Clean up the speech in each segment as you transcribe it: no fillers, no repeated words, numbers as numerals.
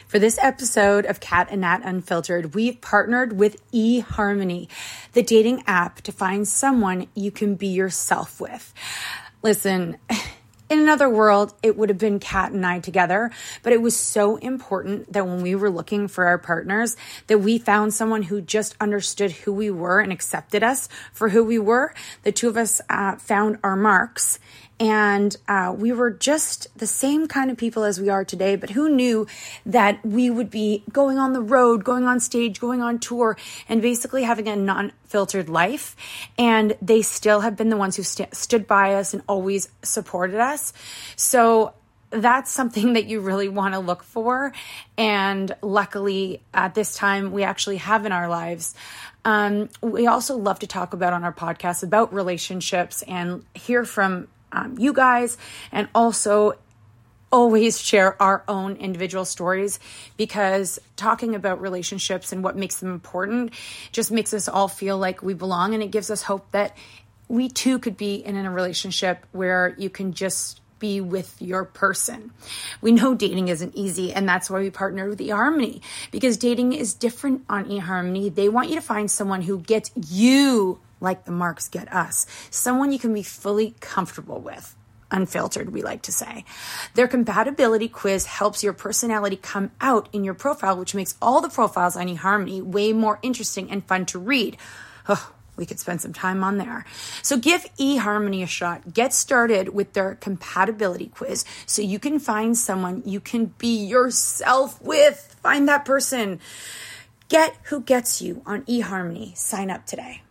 For this episode of Kat and Nat Unfiltered, we've partnered with eHarmony, the dating app to find someone you can be yourself with. Listen, in another world, it would have been Kat and I together, but it was so important that when we were looking for our partners, that we found someone who just understood who we were and accepted us for who we were. The two of us found our marks, and we were just the same kind of people as we are today, but who knew that we would be going on the road, going on stage, going on tour, and basically having a non-filtered life. And they still have been the ones who stood by us and always supported us. So that's something that you really want to look for. And luckily, at this time, we actually have in our lives. We also love to talk about on our podcast about relationships and hear from you guys, and also always share our own individual stories, because talking about relationships and what makes them important just makes us all feel like we belong, and it gives us hope that we too could be in a relationship where you can just be with your person. We know dating isn't easy, and that's why we partnered with eHarmony, because dating is different on eHarmony. They want you to find someone who gets you like the marks get us. Someone you can be fully comfortable with. Unfiltered, we like to say. Their compatibility quiz helps your personality come out in your profile, which makes all the profiles on eHarmony way more interesting and fun to read. Oh, we could spend some time on there. So give eHarmony a shot. Get started with their compatibility quiz so you can find someone you can be yourself with. Find that person. Get who gets you on eHarmony. Sign up today.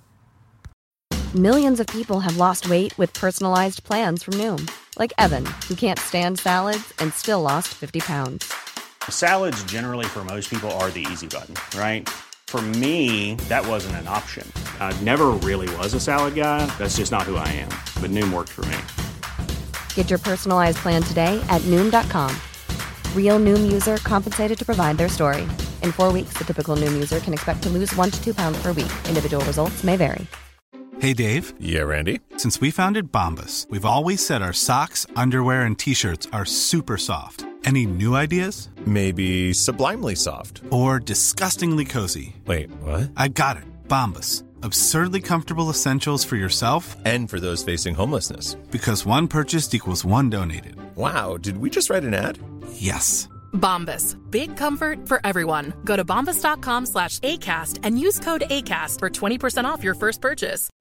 Millions of people have lost weight with personalized plans from Noom. Like Evan, who can't stand salads and still lost 50 pounds. Salads generally for most people are the easy button, right? For me, that wasn't an option. I never really was a salad guy. That's just not who I am. But Noom worked for me. Get your personalized plan today at Noom.com. Real Noom user compensated to provide their story. In 4 weeks, the typical Noom user can expect to lose 1 to 2 pounds per week. Individual results may vary. Hey, Dave. Yeah, Randy. Since we founded Bombas, we've always said our socks, underwear, and T-shirts are super soft. Any new ideas? Maybe sublimely soft. Or disgustingly cozy. Wait, what? I got it. Bombas. Absurdly comfortable essentials for yourself and for those facing homelessness. Because one purchased equals one donated. Wow, did we just write an ad? Yes. Bombas. Big comfort for everyone. Go to bombas.com/ACAST and use code ACAST for 20% off your first purchase.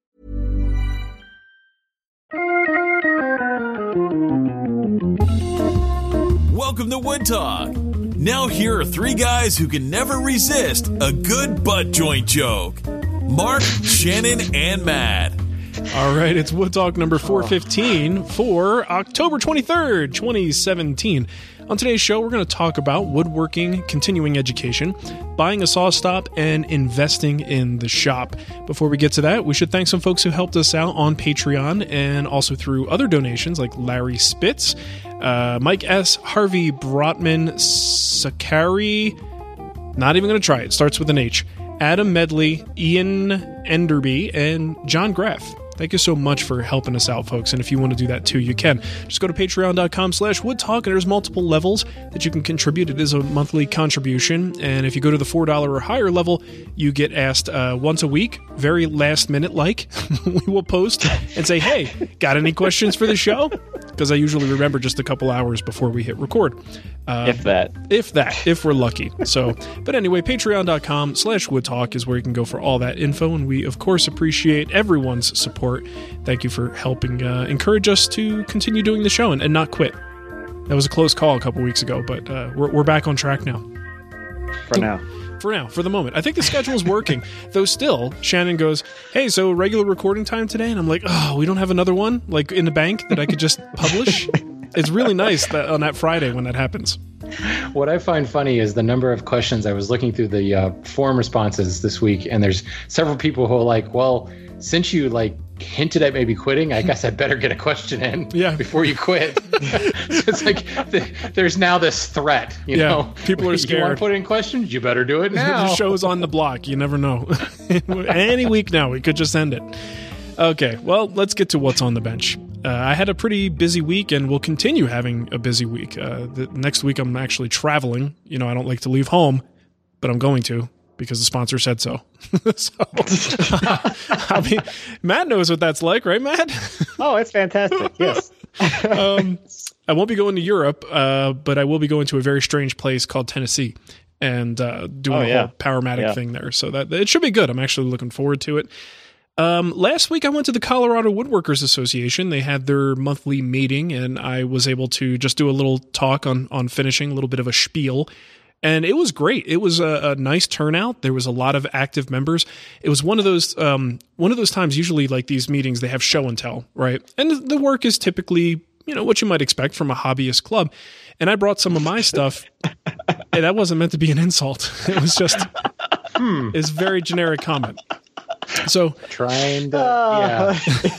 Welcome to Wood Talk. Now here are 3 guys who can never resist a good butt joint joke. Mark, Shannon, and Matt. All right, it's Wood Talk number 415 for October 23rd, 2017. On today's show, we're going to talk about woodworking, continuing education, buying a saw stop, and investing in the shop. Before we get to that, we should thank some folks who helped us out on Patreon and also through other donations like Larry Spitz, Mike S., Harvey Brotman, Sakari, not even going to try it, starts with an H, Adam Medley, Ian Enderby, and John Graff. Thank you so much for helping us out, folks. And if you want to do that too, you can. Just go to patreon.com/woodtalk, and there's multiple levels that you can contribute. It is a monthly contribution. And if you go to the $4 or higher level, you get asked once a week, very last minute like, we will post and say, hey, got any questions for the show? Because I usually remember just a couple hours before we hit record. If we're lucky. So, but anyway, patreon.com/woodtalk is where you can go for all that info. And we, of course, appreciate everyone's support. Thank you for helping encourage us to continue doing the show and not quit. That was a close call a couple weeks ago, but we're back on track now. For the moment. I think the schedule is working. Though still, Shannon goes, hey, so regular recording time today? And I'm like, oh, we don't have another one like in the bank that I could just publish? It's really nice that on that Friday when that happens. What I find funny is the number of questions. I was looking through the forum responses this week, and there's several people who are like, well, since you hinted at maybe quitting, I guess I better get a question in before you quit. So it's like there's now this threat, you know. People are scared. You want to put in questions? You better do it now. The show's on the block. You never know. Any week now, we could just end it. Okay, well, let's get to what's on the bench. I had a pretty busy week and will continue having a busy week. The next week I'm actually traveling. I don't like to leave home, but I'm going to because the sponsor said so. I mean, Matt knows what that's like, right, Matt? Oh, it's fantastic. Yes. I won't be going to Europe, but I will be going to a very strange place called Tennessee and doing a whole Powermatic thing there. So that it should be good. I'm actually looking forward to it. Last week I went to the Colorado Woodworkers Association. They had their monthly meeting, and I was able to just do a little talk on finishing, a little bit of a spiel. And it was great. It was a nice turnout. There was a lot of active members. It was one of those times, usually like these meetings, they have show and tell, right? And the work is typically, what you might expect from a hobbyist club. And I brought some of my stuff. And that wasn't meant to be an insult. It was just, it's a very generic comment. So trying to,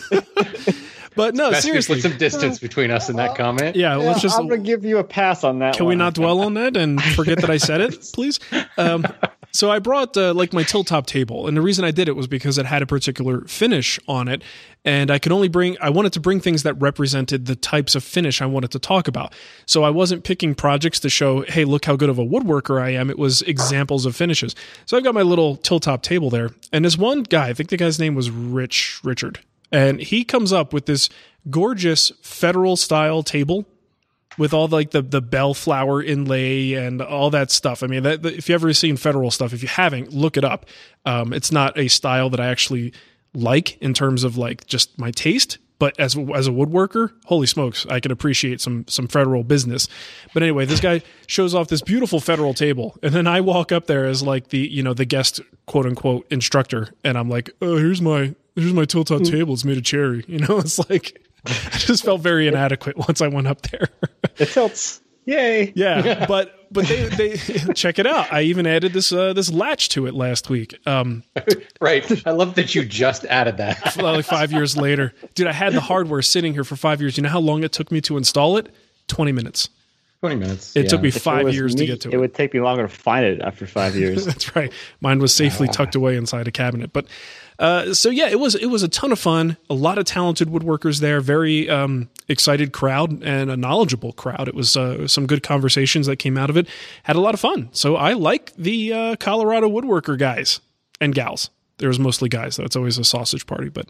but no, seriously, put some distance between us and that comment. Yeah, let's just. I'm gonna give you a pass on that. Can we not dwell on that and forget that I said it, please? So I brought like my tilt top table, and the reason I did it was because it had a particular finish on it, and I wanted to bring things that represented the types of finish I wanted to talk about. So I wasn't picking projects to show, hey, look how good of a woodworker I am. It was examples of finishes. So I've got my little tilt top table there, and this one guy, I think the guy's name was Richard, and he comes up with this gorgeous federal style table with all like the bellflower inlay and all that stuff. I mean, if you ever seen federal stuff, if you haven't, look it up. It's not a style that I actually like in terms of like just my taste, but as a woodworker, holy smokes, I can appreciate some federal business. But anyway, this guy shows off this beautiful federal table, and then I walk up there as like the guest quote unquote instructor, and I'm like, oh, here's my tilt top table. It's made of cherry. It's like. I just felt very inadequate once I went up there. It tilts. Yay. Yeah, but they check it out. I even added this latch to it last week. Right. I love that you just added that. Like 5 years later. Dude, I had the hardware sitting here for 5 years. You know how long it took me to install it? 20 minutes. 20 minutes. It took me 5 years to get to it. It would take me longer to find it after 5 years. That's right. Mine was safely tucked away inside a cabinet. But so yeah, it was a ton of fun. A lot of talented woodworkers there. Very excited crowd and a knowledgeable crowd. It was some good conversations that came out of it. Had a lot of fun. So I like the Colorado woodworker guys and gals. There was mostly guys, though. It's always a sausage party, but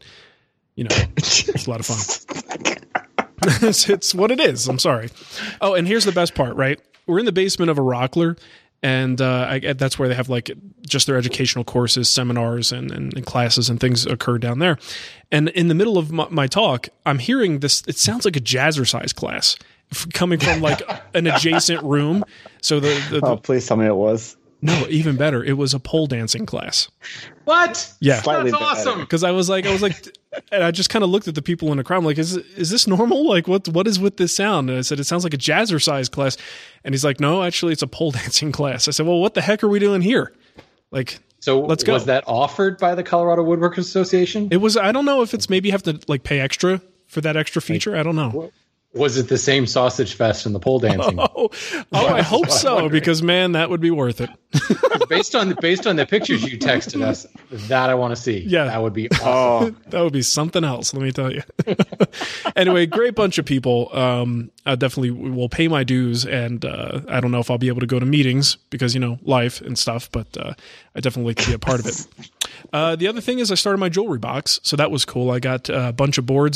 it's a lot of fun. It's what it is. I'm sorry. Oh, and here's the best part, right? We're in the basement of a Rockler, and that's where they have like just their educational courses, seminars, and classes and things occur down there. And in the middle of my talk, I'm hearing this. It sounds like a jazzercise class coming from like an adjacent room. So oh, please tell me it was. No, even better. It was a pole dancing class. What? Yeah, Slightly that's awesome. because I was like, and I just kind of looked at the people in the crowd. I'm like, is this normal? Like, what is with this sound? And I said, it sounds like a jazzercise class. And he's like, no, actually, it's a pole dancing class. I said, well, what the heck are we doing here? Like, so let's go. Was that offered by the Colorado Woodworkers Association? It was. I don't know if it's maybe you have to like pay extra for that extra feature. I don't know. Was it the same sausage fest and the pole dancing? Oh, I hope so, because man, that would be worth it. based on the pictures you texted us, that I want to see. Yeah, that would be awesome. That would be something else. Let me tell you. Anyway, great bunch of people. I definitely will pay my dues, and I don't know if I'll be able to go to meetings because life and stuff, but I definitely like to be a part of it. The other thing is I started my jewelry box, so that was cool. I got a bunch of boards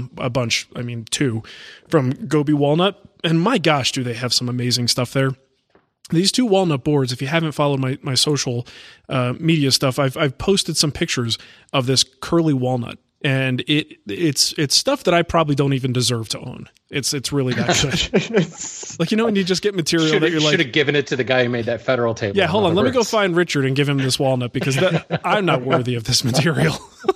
two from Gobi Walnut, and my gosh, do they have some amazing stuff there. These two walnut boards, if you haven't followed my social media stuff, I've posted some pictures of this curly walnut, and it's stuff that I probably don't even deserve to own. It's really that good. Like, when you just get material that you're like, should have given it to the guy who made that federal table. Yeah, hold on, let me go find Richard and give him this walnut because I'm not worthy of this material.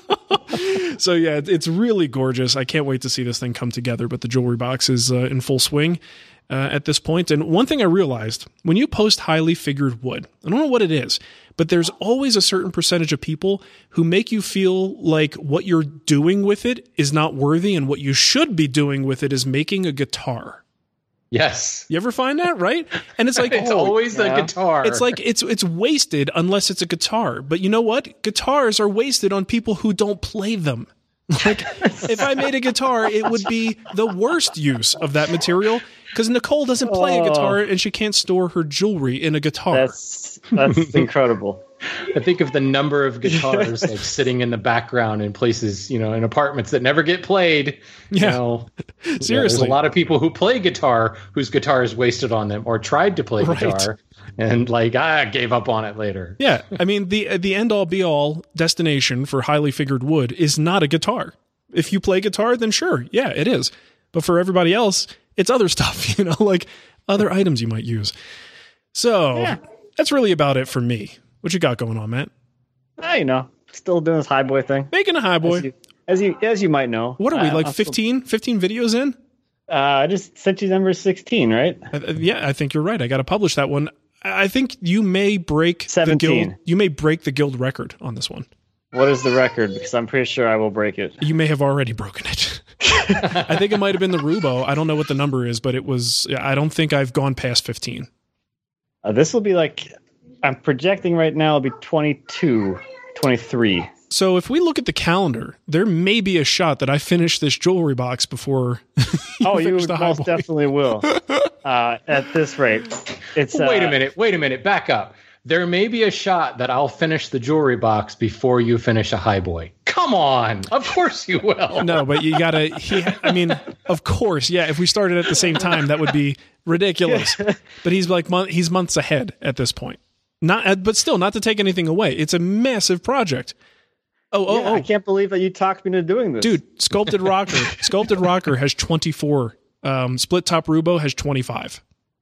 So yeah, it's really gorgeous. I can't wait to see this thing come together, but the jewelry box is in full swing at this point. And one thing I realized, when you post highly figured wood, I don't know what it is, but there's always a certain percentage of people who make you feel like what you're doing with it is not worthy, and what you should be doing with it is making a guitar. Yes. You ever find that, right? And it's like it's always the guitar. It's like it's wasted unless it's a guitar. But you know what? Guitars are wasted on people who don't play them. Like, if I made a guitar, it would be the worst use of that material because Nicole doesn't play a guitar and she can't store her jewelry in a guitar. That's incredible. I think of the number of guitars like sitting in the background in places, in apartments that never get played. Yeah. Seriously. There's a lot of people who play guitar whose guitar is wasted on them or tried to play guitar and gave up on it later. Yeah. I mean, the end all be all destination for highly figured wood is not a guitar. If you play guitar, then sure. Yeah, it is. But for everybody else, it's other stuff, like other items you might use. So that's really about it for me. What you got going on, Matt? Still doing this high boy thing. Making a high boy. As you might know. What are we, 15 videos in? I just sent you number 16, right? Yeah, I think you're right. I got to publish that one. I think you may break 17. the guild. You may break the guild record on this one. What is the record? Because I'm pretty sure I will break it. You may have already broken it. I think it might have been the Rubo. I don't know what the number is, but it was. I don't think I've gone past 15. This will be I'm projecting right now it'll be 22, 23. So if we look at the calendar, there may be a shot that I finish this jewelry box before you most definitely will. At this rate. It's Wait a minute, back up. There may be a shot that I'll finish the jewelry box before you finish a high boy. Come on. Of course you will. No, but you gotta, of course. Yeah. If we started at the same time, that would be ridiculous, but he's months ahead at this point. But still not to take anything away. It's a massive project. I can't believe that you talked me into doing this. Dude, Sculpted Rocker has 24. Split Top Rubo has 25.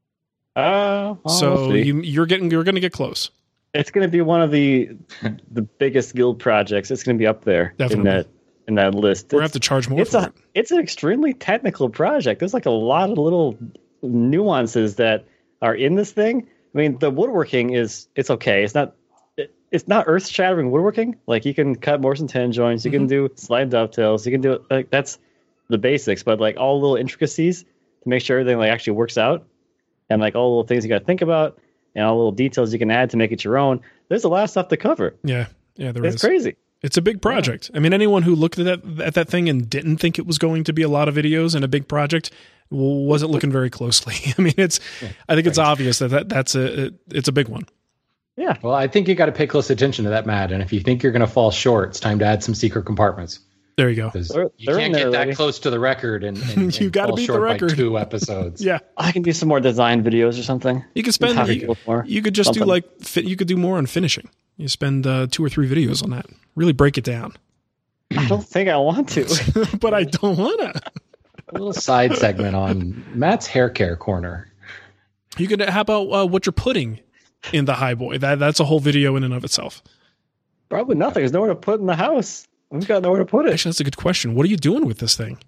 So you're going to get close. It's going to be one of the biggest guild projects. It's going to be up there in that list. We're going to have to charge more for it. It's an extremely technical project. There's a lot of little nuances that are in this thing. I mean, the woodworking it's okay. It's not earth-shattering woodworking. You can cut Morse and tenon joints. You can do slide dovetails. You can do it. That's the basics. But all the little intricacies to make sure everything actually works out, and all the little things you got to think about, and all the little details you can add to make it your own. There's a lot of stuff to cover. Yeah, there is. It's crazy. It's a big project. Yeah. I mean, anyone who looked at that thing and didn't think it was going to be a lot of videos and a big project wasn't looking very closely. I mean, I think it's obvious that's it's a big one. Yeah. Well, I think you got to pay close attention to that, Matt. And if you think you're going to fall short, it's time to add some secret compartments. There you go. You can't get that close to the record and you got to beat the record by 2 episodes. Yeah. I can do some more design videos or something. You could spend you could just do you could do more on finishing. You spend 2 or 3 videos on that. Really break it down. I don't think I want to. But I don't want to. A little side segment on Matt's hair care corner. You could. How about what you're putting in the high boy? That's a whole video in and of itself. Probably nothing. There's nowhere to put in the house. We've got nowhere to put it. Actually, that's a good question. What are you doing with this thing?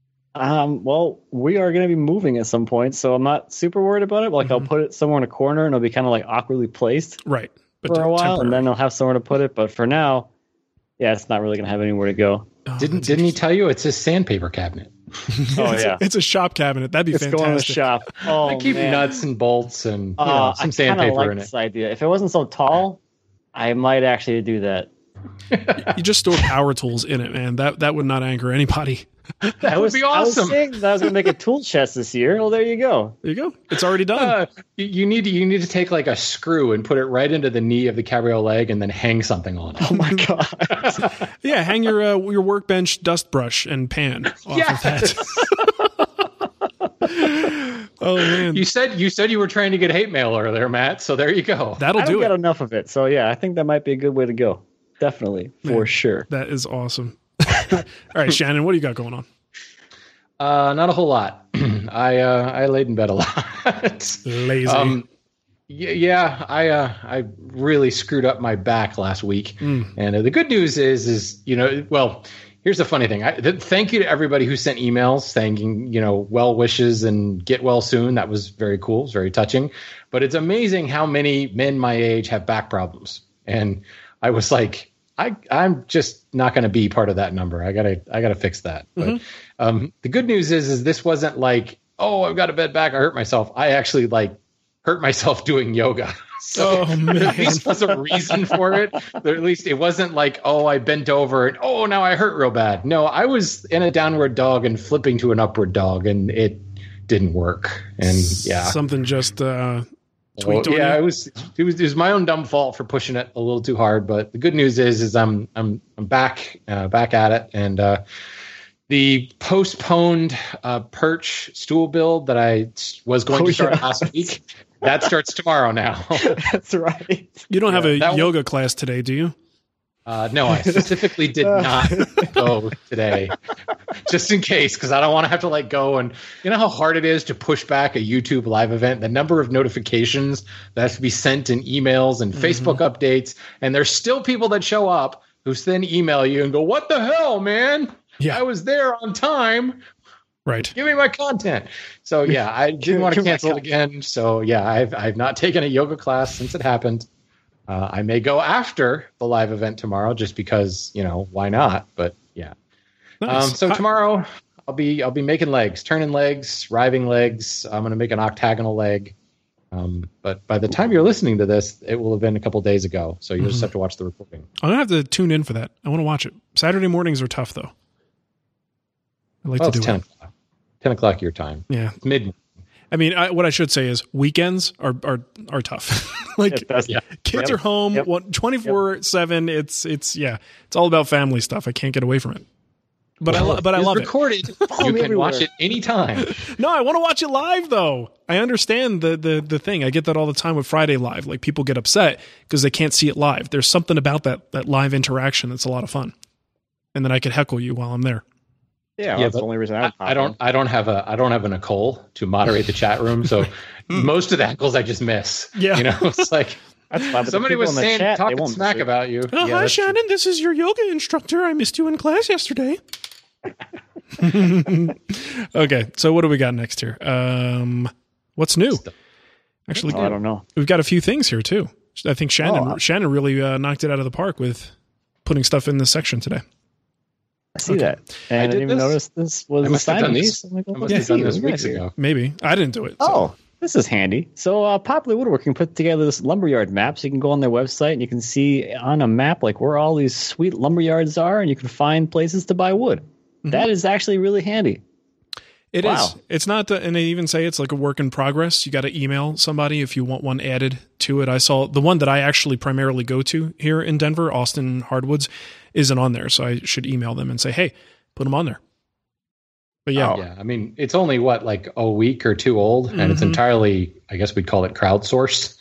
Well, we are going to be moving at some point, so I'm not super worried about it. I'll put it somewhere in a corner, and it'll be kind of awkwardly placed, right? But for a while, and then I'll have somewhere to put it. But for now, it's not really going to have anywhere to go. Oh, didn't he tell you it's his sandpaper cabinet? It's a shop cabinet. That'd be fantastic. Going to the shop. I keep nuts and bolts and some sandpaper in it. This idea. If it wasn't so tall, I might actually do that. You just store power tools in it, man. That would not anger anybody. That would be awesome. I was saying that I was going to make a tool chest this year. Well, there you go. There you go. It's already done. You need to take a screw and put it right into the knee of the cabriolet and then hang something on it. Oh my god! Yeah, hang your workbench dust brush and pan off of that. Oh man! You said you were trying to get hate mail earlier, Matt. So there you go. That'll do it. I don't get enough of it. So yeah, I think that might be a good way to go. Definitely, for sure. That is awesome. All right, Shannon, what do you got going on? Not a whole lot. I laid in bed a lot. Lazy. I really screwed up my back last week. And the good news is here's the funny thing. Thank you to everybody who sent emails thanking, well wishes and get well soon. That was very cool. It was very touching. But it's amazing how many men my age have back problems. And I was like, I'm just not going to be part of that number. I gotta fix that. But the good news is this wasn't like, oh, I've got a bad back, I hurt myself. I actually hurt myself doing yoga. So Oh, man. there at least was a reason for it. There, at least it wasn't like, oh, I bent over and oh, now I hurt real bad. No, I was in a downward dog and flipping to an upward dog, and it didn't work. And yeah, Something just tweaked on yeah, you? it was my own dumb fault for pushing it a little too hard. But the good news is I'm back at it, and the postponed perch stool build that I was going to start last week, that starts tomorrow now. That's right. You don't have a that yoga class today, do you? No, I specifically did not go today, just in case, because I don't want to have to like go and you know how hard it is to push back a YouTube live event. The number of notifications that has to be sent in emails and Facebook updates, and there's still people that show up who then email you and go, "What the hell, man? Yeah. I was there on time. Right. Give me my content." So yeah, I didn't want to cancel it again. So yeah, I've not taken a yoga class since it happened. I may go after the live event tomorrow, just because why not? But yeah. Nice. So tomorrow I'll be making legs, turning legs, riving legs. I'm going to make an octagonal leg. But by the time you're listening to this, it will have been a couple days ago. So you'll just have to watch the recording. I'm going to have to tune in for that. I want to watch it. Saturday mornings are tough, though. I like to do 10 it. o'clock. 10 o'clock your time. Yeah. It's mid. I mean, what I should say is weekends are tough. Like kids are home 24/7. It's all about family stuff. I can't get away from it. But I love it. Recorded. You can watch it anytime. No, I want to watch it live though. I understand the thing. I get that all the time with Friday Live. Like people get upset because they can't see it live. There's something about that live interaction that's a lot of fun. And then I can heckle you while I'm there. Yeah, that's the only reason I don't have a Nicole to moderate the chat room, so most of the heckles I just miss. Yeah, it's like that's fine, somebody was saying talking smack about you. Oh, hi Shannon, true. This is your yoga instructor. I missed you in class yesterday. Okay, so what do we got next here? What's new? Actually, I don't know. We've got a few things here too. I think Shannon really knocked it out of the park with putting stuff in this section today. I see that. And I didn't even notice this was assigned these. I must have done this weeks ago. Maybe. I didn't do it. So. Oh, this is handy. So Popular Woodworking put together this lumberyard map, so you can go on their website and you can see on a map like where all these sweet lumberyards are, and you can find places to buy wood. Mm-hmm. That is actually really handy. It is. It's not, and they even say it's like a work in progress. You got to email somebody if you want one added to it. I saw the one that I actually primarily go to here in Denver, Austin Hardwoods, isn't on there. So I should email them and say, hey, put them on there. But yeah. I mean, it's only like a week or two old, and it's entirely, I guess we'd call it crowdsourced.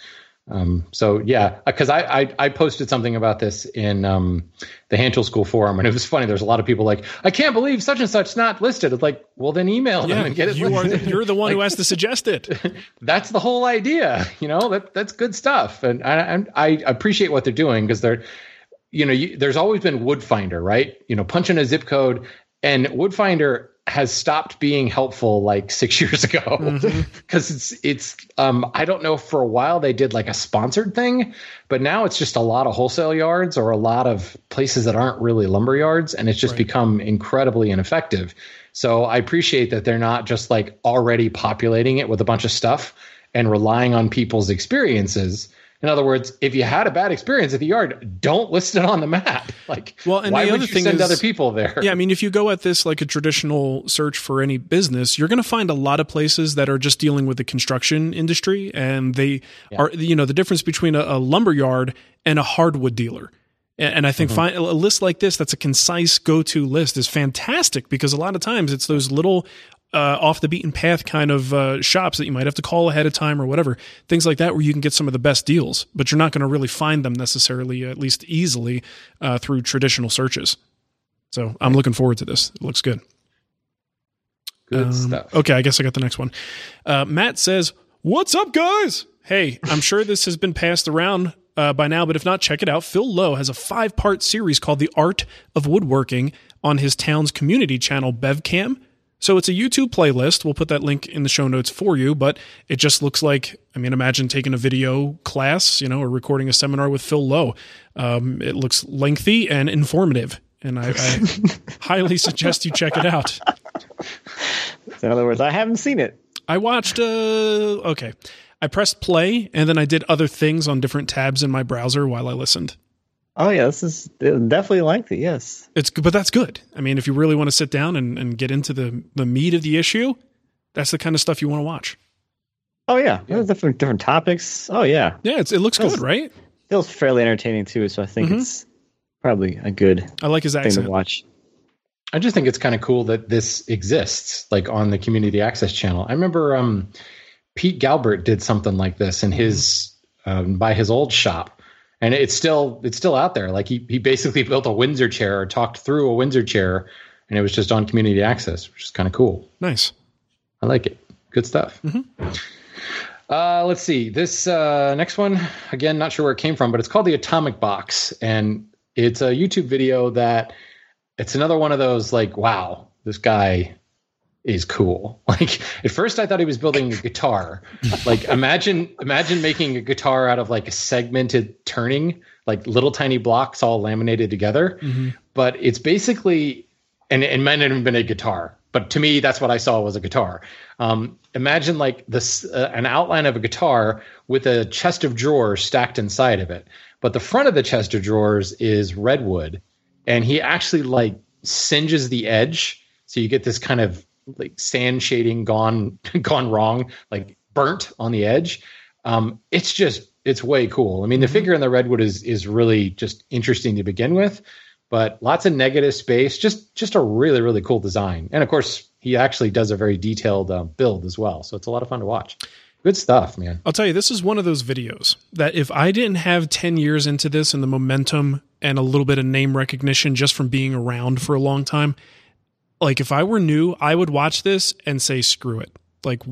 So yeah, because I posted something about this in the Hand Tool School forum, and it was funny. There's a lot of people like, I can't believe such and such not listed. It's like, well, then email them and get it listed. You're the one who has to suggest it. That's the whole idea. That's good stuff, and I appreciate what they're doing because they're, there's always been Woodfinder, right? Punch in a zip code, and Woodfinder has stopped being helpful like 6 years ago because it's I don't know, for a while they did like a sponsored thing, but now it's just a lot of wholesale yards or a lot of places that aren't really lumber yards, and it's just become incredibly ineffective. So I appreciate that they're not just like already populating it with a bunch of stuff and relying on people's experiences. In other words, if you had a bad experience at the yard, don't list it on the map. Like, why would you send other people there? Yeah, I mean, if you go at this like a traditional search for any business, you're going to find a lot of places that are just dealing with the construction industry, and they are, the difference between a lumber yard and a hardwood dealer. And I think a list like this, that's a concise go-to list, is fantastic, because a lot of times it's those little off the beaten path kind of shops that you might have to call ahead of time or whatever, things like that, where you can get some of the best deals, but you're not going to really find them necessarily, at least easily, through traditional searches. So I'm looking forward to this. It looks good. Good stuff. Okay, I guess I got the next one. Matt says, "What's up, guys? Hey, I'm sure this has been passed around by now, but if not, check it out. Phil Lowe has a 5-part series called The Art of Woodworking on his town's community channel, BevCam. So it's a YouTube playlist. We'll put that link in the show notes for you, but it just looks like, imagine taking a video class, or recording a seminar with Phil Lowe. It looks lengthy and informative, and I highly suggest you check it out." In other words, I haven't seen it. I watched, I pressed play and then I did other things on different tabs in my browser while I listened. Oh yeah, this is definitely lengthy. Yes, But that's good. I mean, if you really want to sit down and get into the meat of the issue, that's the kind of stuff you want to watch. Oh yeah, different topics. Oh yeah, yeah. It looks good, right? Feels fairly entertaining too. So I think it's probably a good. I like his accent. Thing to watch. I just think it's kind of cool that this exists, like on the Community Access channel. I remember Pete Galbert did something like this in his by his old shop, and it's still out there. Like he basically built a Windsor chair or talked through a Windsor chair, and it was just on Community Access, which is kind of cool. Nice. I like it. Good stuff. Let's see. This next one, again, not sure where it came from, but it's called The Atomic Box. And it's a YouTube video that it's another one of those like, wow, this guy is cool. Like at first I thought he was building a guitar. Like imagine making a guitar out of like a segmented turning, like little tiny blocks all laminated together. But it's basically, and it might not have been a guitar, but to me, that's what I saw was a guitar. Imagine like this, an outline of a guitar with a chest of drawers stacked inside of it. But the front of the chest of drawers is redwood, and he actually like singes the edge, so you get this kind of like sand shading gone wrong, like burnt on the edge. It's way cool. I mean, the figure in the redwood is really just interesting to begin with. But lots of negative space, just a really, really cool design. And of course, he actually does a very detailed build as well. So it's a lot of fun to watch. Good stuff, man. I'll tell you, this is one of those videos that if I didn't have 10 years into this and the momentum and a little bit of name recognition just from being around for a long time, like if I were new, I would watch this and say, screw it. Like,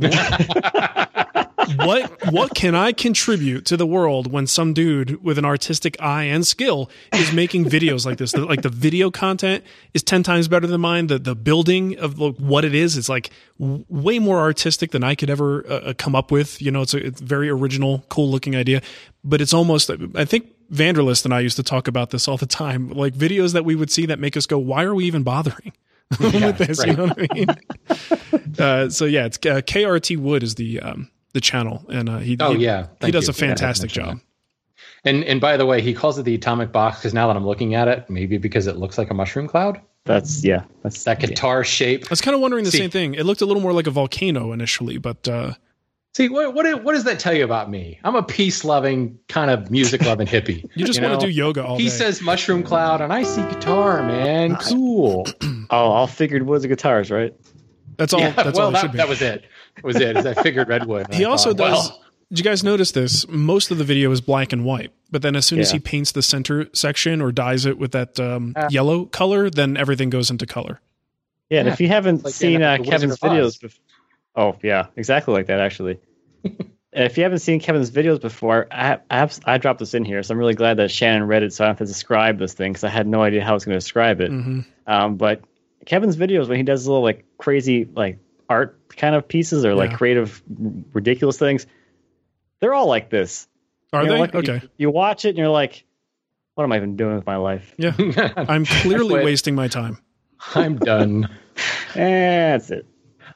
what can I contribute to the world when some dude with an artistic eye and skill is making videos like this? Like the video content is 10 times better than mine. The building of what it is like way more artistic than I could ever come up with. You know, it's a very original, cool looking idea, but it's almost, I think Vanderlist and I used to talk about this all the time, like videos that we would see that make us go, why are we even bothering? With this, right. You know what I mean? So yeah, it's KRT Wood is the channel, and he does a fantastic job. And by the way, he calls it the Atomic Box because now that I'm looking at it, maybe because it looks like a mushroom cloud. That's that guitar shape. I was kind of wondering the same thing. It looked a little more like a volcano initially, but see, what does that tell you about me? I'm a peace-loving, kind of music-loving hippie. You just want to do yoga all day. He says mushroom cloud, and I see guitar, man. Cool. All figured woods of guitars, right? That's all. Yeah, that's all it should be. That was it. Is I figured redwood. He also does. Did you guys notice this? Most of the video is black and white, but then as soon as he paints the center section or dyes it with that yellow color, then everything goes into color. Yeah, and if you haven't seen Kevin's videos before. Oh, yeah, exactly like that, actually. If you haven't seen Kevin's videos before, I dropped this in here, so I'm really glad that Shannon read it so I don't have to describe this thing, because I had no idea how I was going to describe it. But Kevin's videos, when he does little like crazy like art kind of pieces or like creative, ridiculous things, they're all like this. Are they? Like, okay. You watch it and you're like, what am I even doing with my life? Yeah, I'm clearly wasting my time. I'm done. That's it.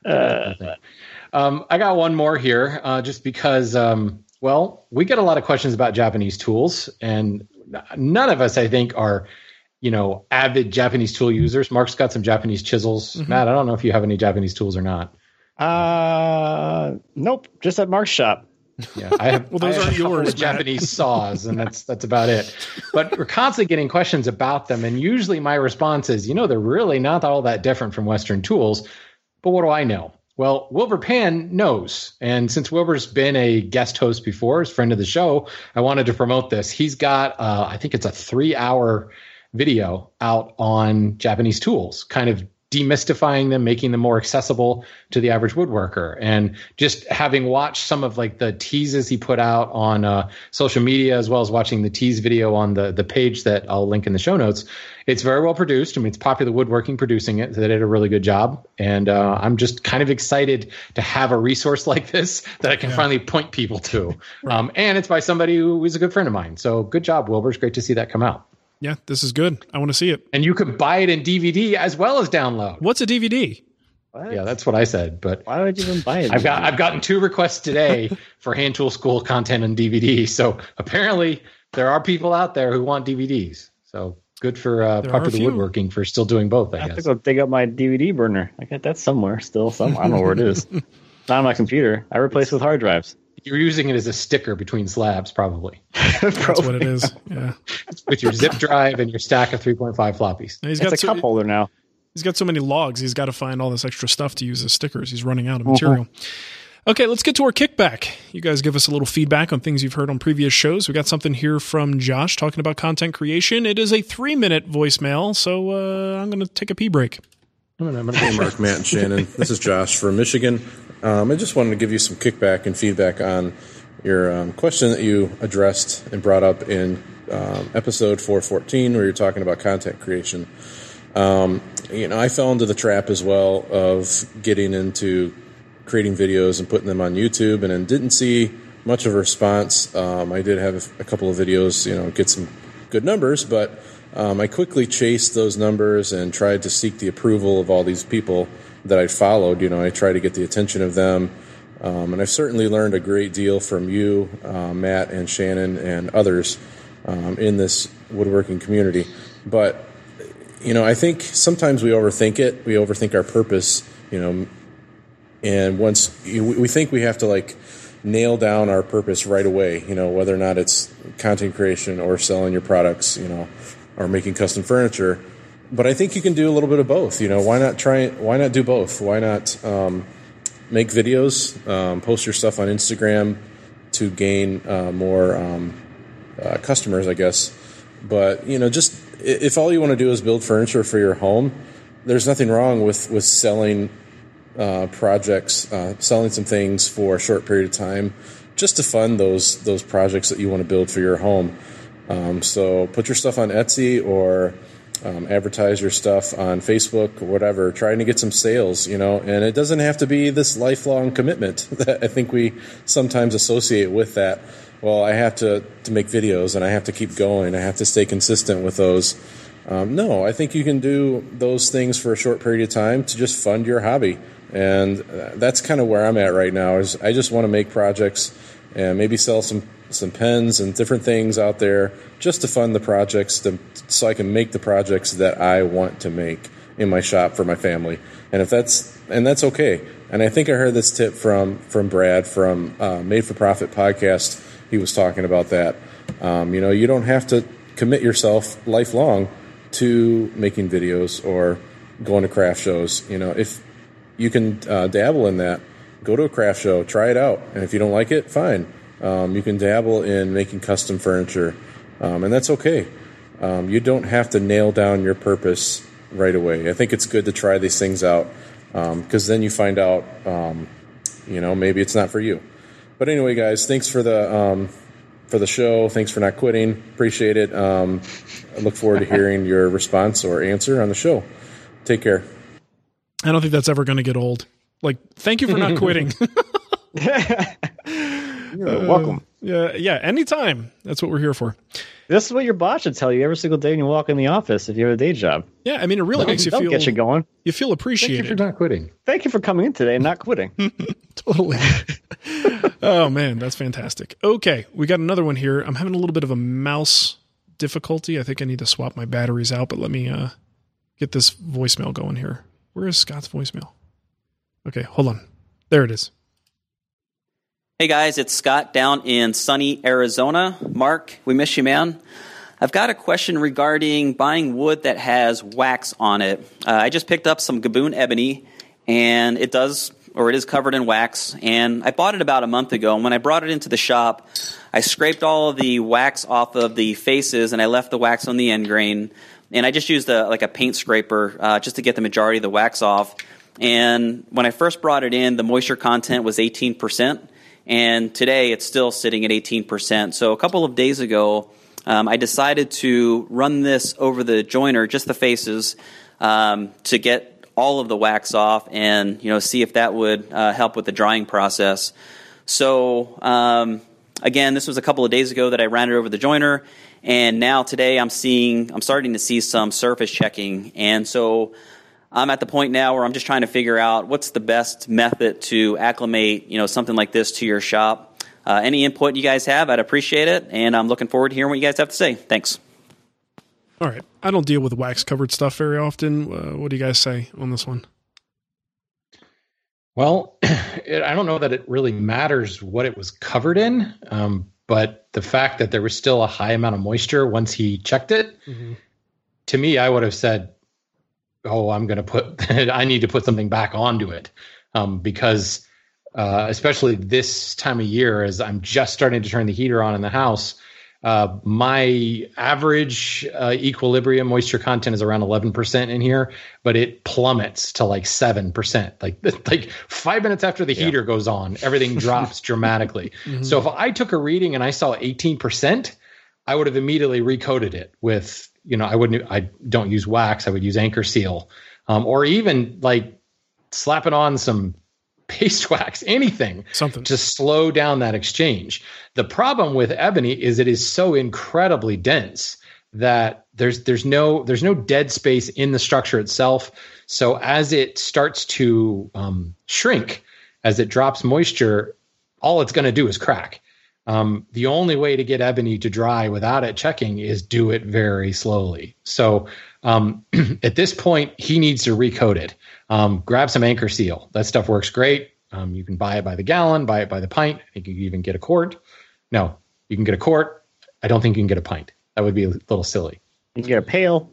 I got one more here, just because, we get a lot of questions about Japanese tools, and none of us, I think, are, avid Japanese tool users. Mark's got some Japanese chisels. Matt, I don't know if you have any Japanese tools or not. Nope, just at Mark's shop. Yeah, I have. Well, those aren't yours. Japanese saws, and that's about it. But we're constantly getting questions about them, and usually my response is, they're really not all that different from Western tools. But what do I know? Well, Wilbur Pan knows. And since Wilbur's been a guest host before, as friend of the show, I wanted to promote this. He's got, I think it's a 3-hour video out on Japanese tools, kind of demystifying them, making them more accessible to the average woodworker. And just having watched some of like the teases he put out on social media, as well as watching the tease video on the page that I'll link in the show notes, it's very well produced. I mean, it's Popular Woodworking producing it. So they did a really good job. And I'm just kind of excited to have a resource like this that I can finally point people to. Right. And it's by somebody who is a good friend of mine. So good job, Wilbur. It's great to see that come out. Yeah, this is good. I want to see it. And you could buy it in DVD as well as download. What's a DVD? Yeah, that's what I said. But why would you even buy it? I've gotten 2 requests today for Hand Tool School content and DVD. So apparently there are people out there who want DVDs. So good for Popular Woodworking for still doing both, I guess. have to go dig up my DVD burner. I got that somewhere still. I don't know where it is. Not on my computer. I replaced it with hard drives. You're using it as a sticker between slabs, probably. That's what it is. Yeah. With your zip drive and your stack of 3.5 floppies. He's got a cup holder now. He's got so many logs. He's got to find all this extra stuff to use as stickers. He's running out of material. Okay, let's get to our kickback. You guys give us a little feedback on things you've heard on previous shows. We got something here from Josh talking about content creation. It is a 3-minute voicemail, so I'm going to take a pee break. Hey, Mark, Matt, and Shannon. This is Josh from Michigan. I just wanted to give you some kickback and feedback on your question that you addressed and brought up in episode 414, where you're talking about content creation. I fell into the trap as well of getting into creating videos and putting them on YouTube, and then didn't see much of a response. I did have a couple of videos, get some good numbers, but I quickly chased those numbers and tried to seek the approval of all these people that I followed. I tried to get the attention of them. And I've certainly learned a great deal from you, Matt and Shannon and others in this woodworking community. But, I think sometimes we overthink it. We overthink our purpose, and once we think we have to nail down our purpose right away, whether or not it's content creation or selling your products, or making custom furniture. But I think you can do a little bit of both. Why not do both? Why not make videos, post your stuff on Instagram to gain more customers, I guess. But, just if all you want to do is build furniture for your home, there's nothing wrong with selling projects, selling some things for a short period of time just to fund those projects that you want to build for your home. So put your stuff on Etsy or advertise your stuff on Facebook or whatever, trying to get some sales, and it doesn't have to be this lifelong commitment that I think we sometimes associate with that. Well, I have to make videos and I have to keep going. I have to stay consistent with those. No, I think you can do those things for a short period of time to just fund your hobby. And that's kind of where I'm at right now, is I just want to make projects and maybe sell some pens and different things out there just to fund the projects so I can make the projects that I want to make in my shop for my family. And that's okay. And I think I heard this tip from Brad from Made for Profit podcast. He was talking about that. You don't have to commit yourself lifelong to making videos or going to craft shows. If you can dabble in that, go to a craft show, try it out. And if you don't like it, fine. You can dabble in making custom furniture, and that's okay. You don't have to nail down your purpose right away. I think it's good to try these things out, because then you find out, maybe it's not for you. But anyway, guys, thanks for the show. Thanks for not quitting. Appreciate it. I look forward to hearing your response or answer on the show. Take care. I don't think that's ever going to get old. Thank you for not quitting. You're welcome. Yeah, anytime. That's what we're here for. This is what your boss should tell you every single day when you walk in the office if you have a day job. Yeah, it really makes you feel... get you going. You feel appreciated. Thank you for not quitting. Thank you for coming in today and not quitting. Totally. Oh, man, that's fantastic. Okay, we got another one here. I'm having a little bit of a mouse difficulty. I think I need to swap my batteries out, but let me get this voicemail going here. Where is Scott's voicemail? Okay, hold on. There it is. Hey guys, it's Scott down in sunny Arizona. Mark, we miss you, man. I've got a question regarding buying wood that has wax on it. I just picked up some Gaboon ebony, and it is covered in wax. And I bought it about a month ago. And when I brought it into the shop, I scraped all of the wax off of the faces, and I left the wax on the end grain. And I just used a paint scraper just to get the majority of the wax off. And when I first brought it in, the moisture content was 18%. And today it's still sitting at 18%. So a couple of days ago, I decided to run this over the joiner, just the faces, to get all of the wax off and see if that would help with the drying process. So again, this was a couple of days ago that I ran it over the joiner, and now today I'm starting to see some surface checking. And so I'm at the point now where I'm just trying to figure out what's the best method to acclimate, something like this to your shop. Any input you guys have, I'd appreciate it, and I'm looking forward to hearing what you guys have to say. Thanks. All right. I don't deal with wax-covered stuff very often. What do you guys say on this one? Well, I don't know that it really matters what it was covered in, but the fact that there was still a high amount of moisture once he checked it, to me, I would have said, oh, I need to put something back onto it, because especially this time of year, as I'm just starting to turn the heater on in the house, my average equilibrium moisture content is around 11% in here, but it plummets to like 7%. Like 5 minutes after the heater goes on, everything drops dramatically. So if I took a reading and I saw 18%, I would have immediately recoated it with, I don't use wax. I would use Anchor Seal, or even like slapping on some paste wax, anything, something to slow down that exchange. The problem with ebony is it is so incredibly dense that there's no dead space in the structure itself. So as it starts to shrink, as it drops moisture, all it's going to do is crack. The only way to get ebony to dry without it checking is do it very slowly. So at this point, he needs to recoat it. Grab some Anchor Seal. That stuff works great. You can buy it by the gallon, buy it by the pint. I think you can even get a quart. No, you can get a quart. I don't think you can get a pint. That would be a little silly. You can get a pail.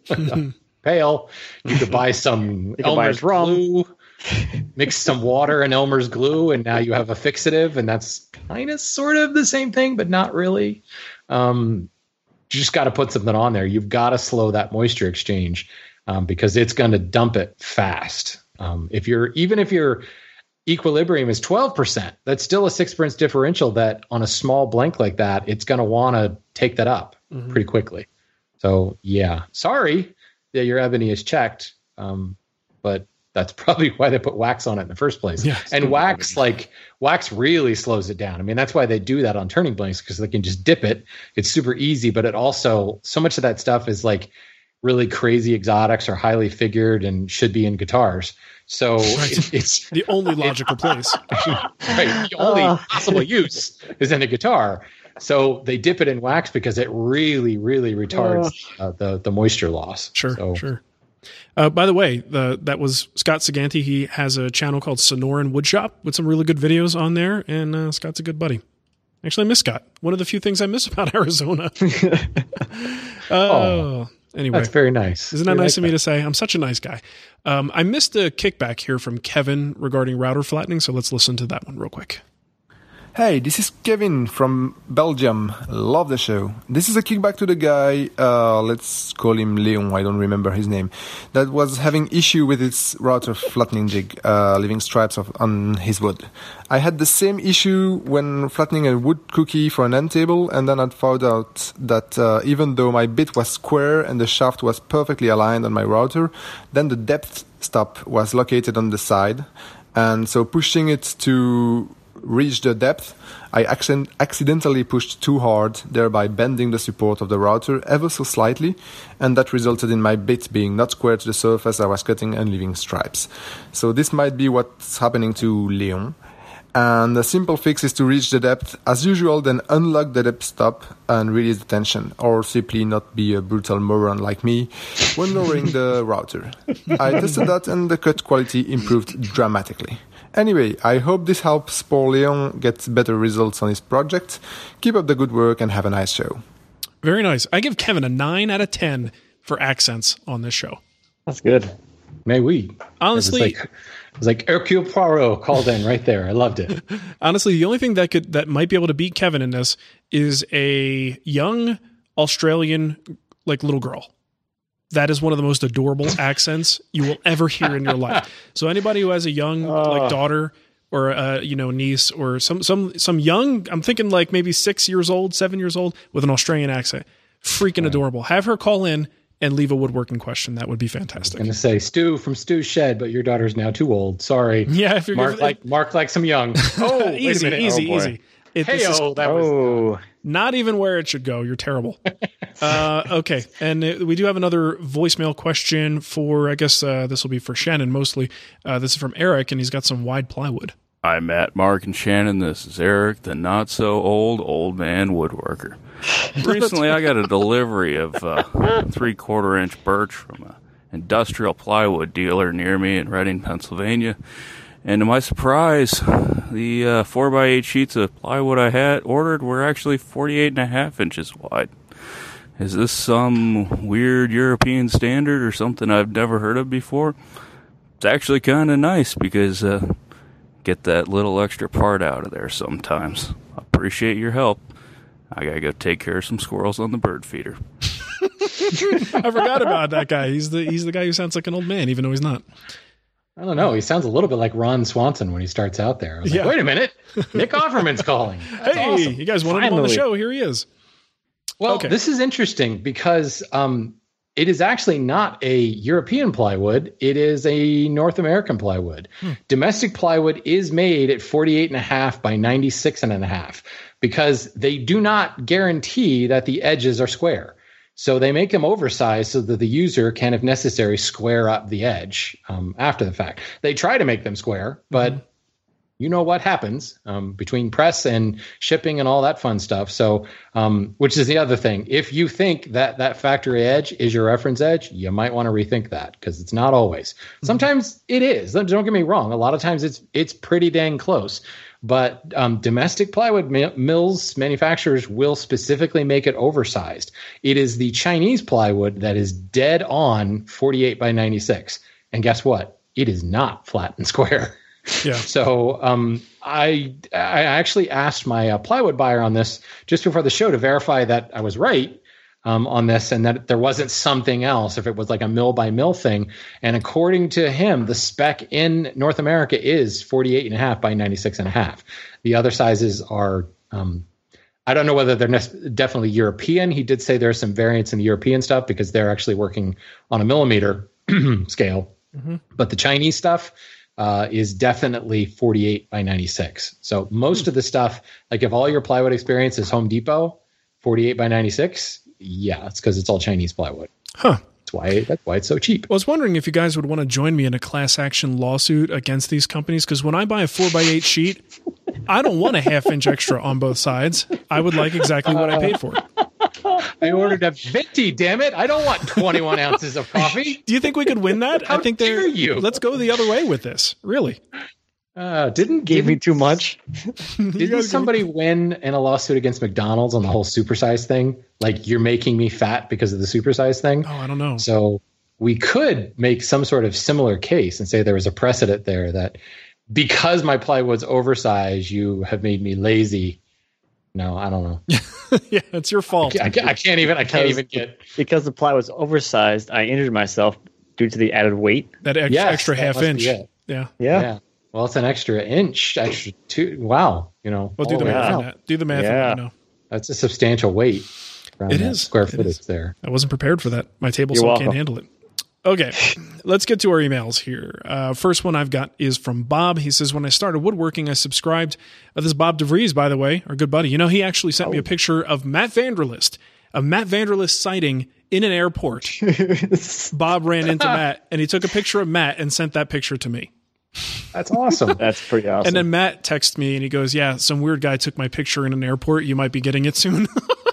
Pail. You could buy some Elmer's glue. Mix some water and Elmer's glue, and now you have a fixative, and that's kind of sort of the same thing, but not really. You just got to put something on there. You've got to slow that moisture exchange because it's going to dump it fast. If your equilibrium is 12%, that's still a 6% differential that on a small blank like that, it's going to want to take that up pretty quickly. So yeah, sorry that your ebony is checked, but that's probably why they put wax on it in the first place. Yeah, and wax really slows it down. I mean, that's why they do that on turning blanks, because they can just dip it. It's super easy, but it also, so much of that stuff is like really crazy exotics or highly figured and should be in guitars. So it's the only logical place. Right. The only possible use is in a guitar. So they dip it in wax because it really, really retards the moisture loss. Sure. By the way, that was Scott Saganti. He has a channel called Sonoran Woodshop with some really good videos on there, and Scott's a good buddy. Actually, I miss Scott. One of the few things I miss about Arizona. Anyway. That's very nice. Isn't that nice of me to say? I'm such a nice guy. I missed a kickback here from Kevin regarding router flattening, so let's listen to that one real quick. Hey, this is Kevin from Belgium. Love the show. This is a kickback to the guy, let's call him Leon, I don't remember his name, that was having issue with his router flattening jig, leaving stripes on his wood. I had the same issue when flattening a wood cookie for an end table, and then I found out that even though my bit was square and the shaft was perfectly aligned on my router, then the depth stop was located on the side, and so pushing it to reach the depth, I accidentally pushed too hard, thereby bending the support of the router ever so slightly, and that resulted in my bit being not square to the surface I was cutting and leaving stripes. So this might be what's happening to Leon. And the simple fix is to reach the depth as usual, then unlock the depth stop and release the tension, or simply not be a brutal moron like me when lowering the router. I tested that and the cut quality improved dramatically. Anyway, I hope this helps poor Leon get better results on his project. Keep up the good work and have a nice show. Very nice. I give Kevin a 9 out of 10 for accents on this show. That's good. May we? Honestly, it was like Hercule Poirot called in right there. I loved it. Honestly, the only thing that might be able to beat Kevin in this is a young Australian little girl. That is one of the most adorable accents you will ever hear in your life. So anybody who has a young daughter or a niece or some young, I'm thinking like maybe 6 years old, 7 years old with an Australian accent, freaking adorable. Have her call in and leave a woodworking question. That would be fantastic. I'm going to say Stu from Stu's Shed, but your daughter's now too old. Sorry. Yeah. If you're Mark like some young. Easy. Not even where it should go. You're terrible. Okay. And we do have another voicemail question for, I guess this will be for Shannon mostly. This is from Eric, and he's got some wide plywood. Hi, Matt, Mark, and Shannon. This is Eric, the not-so-old man woodworker. Recently, I got a delivery of 3/4-inch birch from an industrial plywood dealer near me in Reading, Pennsylvania. And to my surprise, the 4x8 sheets of plywood I had ordered were actually 48.5 inches wide. Is this some weird European standard or something I've never heard of before? It's actually kind of nice because get that little extra part out of there sometimes. I appreciate your help. I gotta go take care of some squirrels on the bird feeder. I forgot about that guy. He's the guy who sounds like an old man, even though he's not. I don't know. He sounds a little bit like Ron Swanson when he starts out there. I was like, wait a minute. Nick Offerman's calling. That's awesome. You guys wanted him on the show. Here he is. Well, this is interesting because it is actually not a European plywood. It is a North American plywood. Domestic plywood is made at 48.5 by 96.5 because they do not guarantee that the edges are square. So they make them oversized so that the user can, if necessary, square up the edge after the fact. They try to make them square, but you know what happens between press and shipping and all that fun stuff. So, which is the other thing. If you think that that factory edge is your reference edge, you might want to rethink that because it's not always. Sometimes it is. Don't get me wrong. A lot of times it's pretty dang close. But domestic plywood mills, manufacturers will specifically make it oversized. It is the Chinese plywood that is dead on 48 by 96. And guess what? It is not flat and square. Yeah. So I actually asked my plywood buyer on this just before the show to verify that I was right on this and that there wasn't something else, if it was like a mill by mill thing. And according to him, the spec in North America is 48.5 by 96.5. The other sizes are, I don't know whether they're definitely European. He did say there's some variance in the European stuff because they're actually working on a millimeter scale. But the Chinese stuff is definitely 48 by 96. So most of the stuff, like if all your plywood experience is Home Depot, 48 by 96, yeah, it's because it's all Chinese plywood. Huh. That's why it's so cheap. I was wondering if you guys would want to join me in a class action lawsuit against these companies, because when I buy a 4x8 sheet, I don't want a half-inch extra on both sides. I would like exactly what I paid for. I ordered a 50, damn it. I don't want 21 ounces of coffee. Do you think we could win that? How dare you? Let's go the other way with this. Really? Gave me too much. Didn't somebody win in a lawsuit against McDonald's on the whole supersize thing? Like, you're making me fat because of the supersize thing? Oh, I don't know. So we could make some sort of similar case and say there was a precedent there that because my plywood's oversized, you have made me lazy. No, I don't know. Yeah, it's your fault. I can't even get because the plywood's oversized. I injured myself due to the added weight. That extra half inch. Yeah. Well, it's an extra inch, extra 2. Wow. Well, do the math on that. Do the math. Yeah. And let me know. That's a substantial weight. It is square footage there. I wasn't prepared for that. My table saw can't handle it. Okay, let's get to our emails here. First one I've got is from Bob. He says, when I started woodworking, I subscribed. This is Bob DeVries, by the way, our good buddy. He actually sent me a picture of Matt Vanderlist, a Matt Vanderlist sighting in an airport. Bob ran into Matt, and he took a picture of Matt and sent that picture to me. That's awesome. That's pretty awesome. And then Matt texted me, and he goes, yeah, some weird guy took my picture in an airport. You might be getting it soon.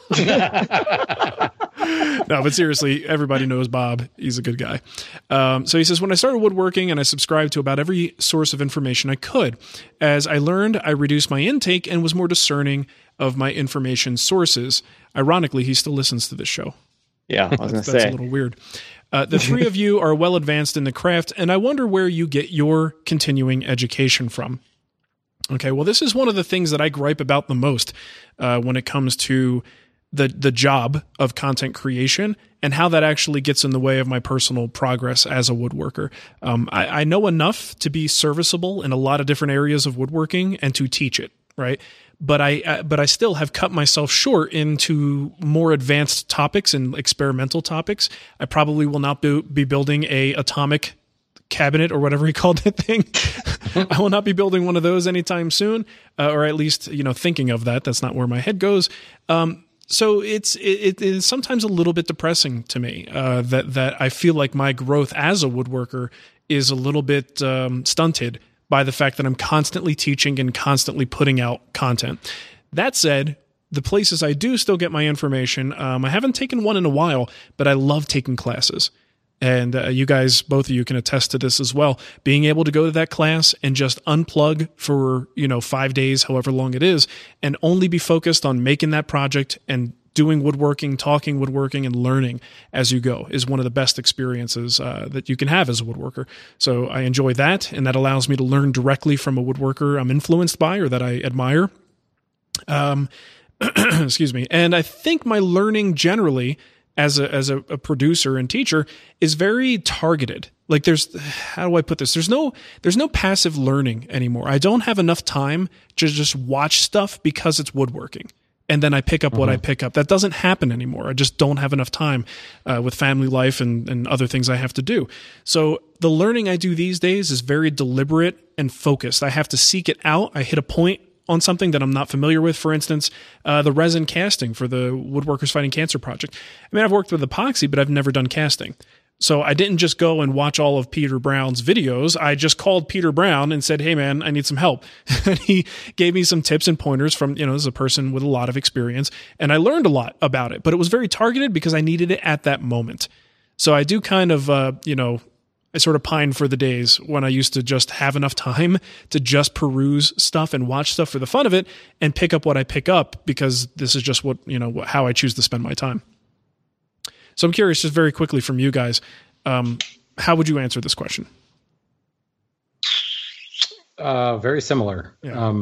No, but seriously, everybody knows Bob. He's a good guy. So he says, when I started woodworking and I subscribed to about every source of information I could, as I learned, I reduced my intake and was more discerning of my information sources. Ironically, he still listens to this show. Yeah, I was going to say. That's a little weird. The three of you are well advanced in the craft, and I wonder where you get your continuing education from. Okay, well, this is one of the things that I gripe about the most when it comes to the job of content creation and how that actually gets in the way of my personal progress as a woodworker. I know enough to be serviceable in a lot of different areas of woodworking and to teach it, right? But I still have cut myself short into more advanced topics and experimental topics. I probably will not be building a atomic cabinet or whatever he called that thing. I will not be building one of those anytime soon, or at least, thinking of that. That's not where my head goes. So it is sometimes a little bit depressing to me that I feel like my growth as a woodworker is a little bit stunted by the fact that I'm constantly teaching and constantly putting out content. That said, the places I do still get my information, I haven't taken one in a while, but I love taking classes. And you guys, both of you can attest to this as well. Being able to go to that class and just unplug for, 5 days, however long it is, and only be focused on making that project and doing woodworking, talking woodworking, and learning as you go is one of the best experiences that you can have as a woodworker. So I enjoy that, and that allows me to learn directly from a woodworker I'm influenced by or that I admire. Excuse me. And I think my learning generally as a producer and teacher is very targeted. Like how do I put this? There's no passive learning anymore. I don't have enough time to just watch stuff because it's woodworking. And then I pick up what I pick up. That doesn't happen anymore. I just don't have enough time with family life and other things I have to do. So the learning I do these days is very deliberate and focused. I have to seek it out. I hit a point on something that I'm not familiar with. For instance, the resin casting for the Woodworkers Fighting Cancer Project. I mean, I've worked with epoxy, but I've never done casting. So I didn't just go and watch all of Peter Brown's videos. I just called Peter Brown and said, hey man, I need some help. And he gave me some tips and pointers from, as a person with a lot of experience. And I learned a lot about it, but it was very targeted because I needed it at that moment. So I do kind of, I sort of pine for the days when I used to just have enough time to just peruse stuff and watch stuff for the fun of it and pick up what I pick up because this is just how I choose to spend my time. So I'm curious, just very quickly from you guys, how would you answer this question? Very similar. Yeah.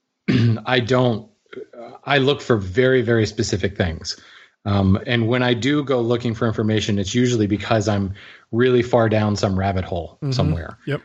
I look for very, very specific things. And when I do go looking for information, it's usually because I'm really far down some rabbit hole somewhere. Yep.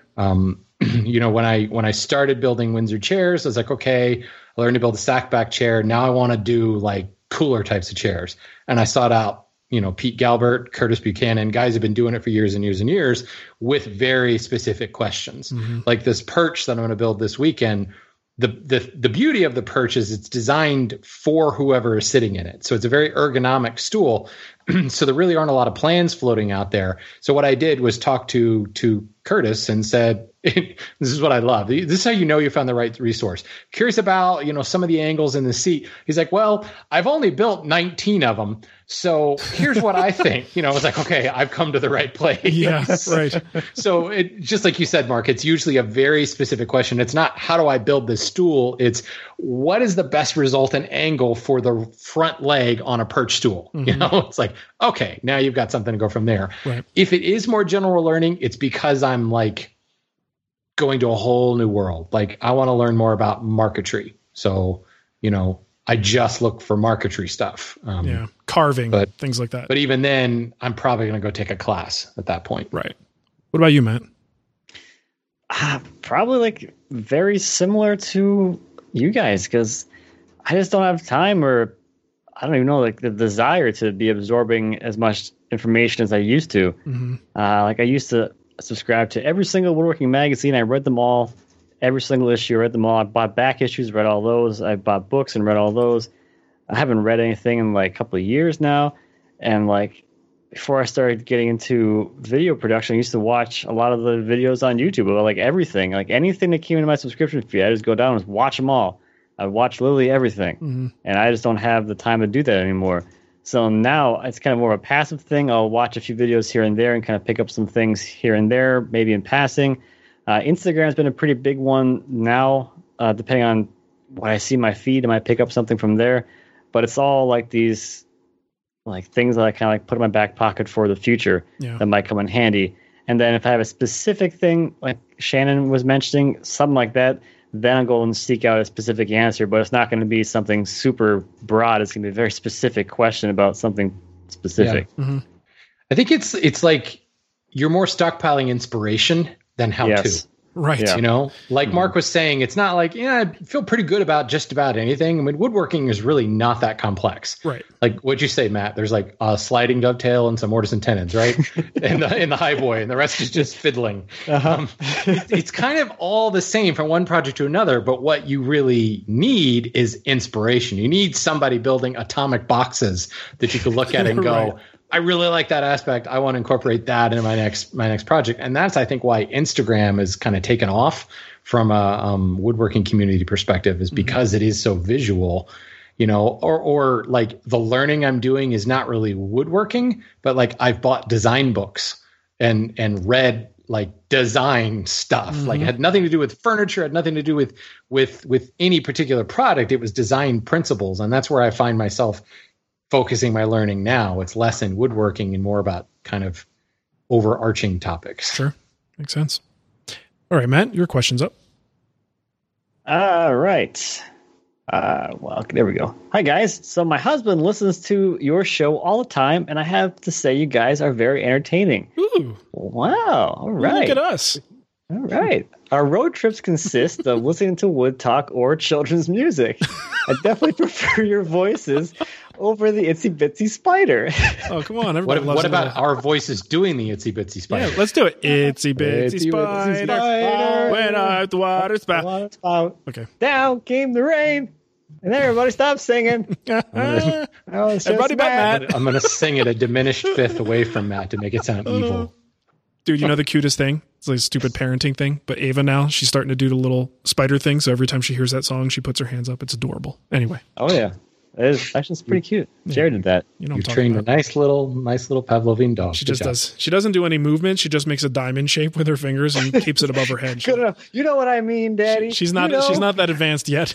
When I started building Windsor chairs, I was like, okay, I learned to build a stack back chair. Now I want to do like cooler types of chairs. And I sought out, Pete Galbert, Curtis Buchanan, guys have been doing it for years and years and years with very specific questions. Like this perch that I'm going to build this weekend. The beauty of the perch is it's designed for whoever is sitting in it. So it's a very ergonomic stool. So there really aren't a lot of plans floating out there. So what I did was talk to Curtis and said, this is what I love. This is how you found the right resource. Curious about, some of the angles in the seat. He's like, well, I've only built 19 of them. So here's what I think. I was like, okay, I've come to the right place. Yeah, right. So it just like you said, Mark, it's usually a very specific question. It's not how do I build this stool? It's what is the best resultant angle for the front leg on a perch stool? It's like, okay, now you've got something to go from there. Right. If it is more general learning, it's because I'm like going to a whole new world. Like I want to learn more about marquetry. So, I just look for marquetry stuff. Carving, things like that. But even then, I'm probably going to go take a class at that point. Right. What about you, Matt? Probably like very similar to you guys because I just don't have time or I don't even know like the desire to be absorbing as much information as I used to. Like I used to subscribe to every single woodworking magazine. I read them all. Every single issue, I read them all. I bought back issues, read all those. I bought books and read all those. I haven't read anything in like a couple of years now. And like before I started getting into video production, I used to watch a lot of the videos on YouTube about like everything, like anything that came into my subscription feed. I just go down and watch them all. I watch literally everything. And I just don't have the time to do that anymore. So now it's kind of more of a passive thing. I'll watch a few videos here and there and kind of pick up some things here and there, maybe in passing. Instagram's been a pretty big one now, depending on what I see in my feed. I might pick up something from there, but it's all like these like things that I kind of like put in my back pocket for the future that might come in handy. And then if I have a specific thing, like Shannon was mentioning, something like that, then I'll go and seek out a specific answer, but it's not going to be something super broad. It's going to be a very specific question about something specific. Yeah. I think it's like you're more stockpiling inspiration than how to. Right. You know, like Mark was saying, it's not like, I feel pretty good about just about anything. I mean, woodworking is really not that complex. Right. Like, what'd you say, Matt? There's like a sliding dovetail and some mortise and tenons, right? in the high boy, and the rest is just fiddling. It's kind of all the same from one project to another, but what you really need is inspiration. You need somebody building atomic boxes that you can look at and go, right. I really like that aspect. I want to incorporate that into my next project. And that's, I think, why Instagram is kind of taken off from a woodworking community perspective, is because it is so visual, you know, or like the learning I'm doing is not really woodworking, but like I've bought design books and read like design stuff, like it had nothing to do with furniture, had nothing to do with any particular product. It was design principles. And that's where I find myself focusing my learning now. It's less in woodworking and more about kind of overarching topics. Sure. Makes sense. All right, Matt, your question's up. All right. Well, there we go. Hi, guys. So my husband listens to your show all the time, and I have to say you guys are very entertaining. Ooh. Wow. All right. Look at us. All right. Our road trips consist of listening to wood talk or children's music. I definitely prefer your voices over the Itsy Bitsy Spider. Oh, come on. Everybody what about our voices doing the Itsy Bitsy Spider? Yeah, let's do it. Itsy Bitsy Spider. Went out the water spout. Okay. Down came the rain. And everybody stopped singing. Everybody but Matt. I'm going to sing it a diminished fifth away from Matt to make it sound evil. Dude, you know the cutest thing? It's like a stupid parenting thing. But Ava now, she's starting to do the little spider thing. So every time she hears that song, she puts her hands up. It's adorable. Anyway. Oh, yeah. It's actually pretty cute. Jared did that. You trained a nice little Pavlovian dog. She just does. She doesn't do any movement. She just makes a diamond shape with her fingers and keeps it above her head. Good enough. You know what I mean, Daddy. She's not that advanced yet.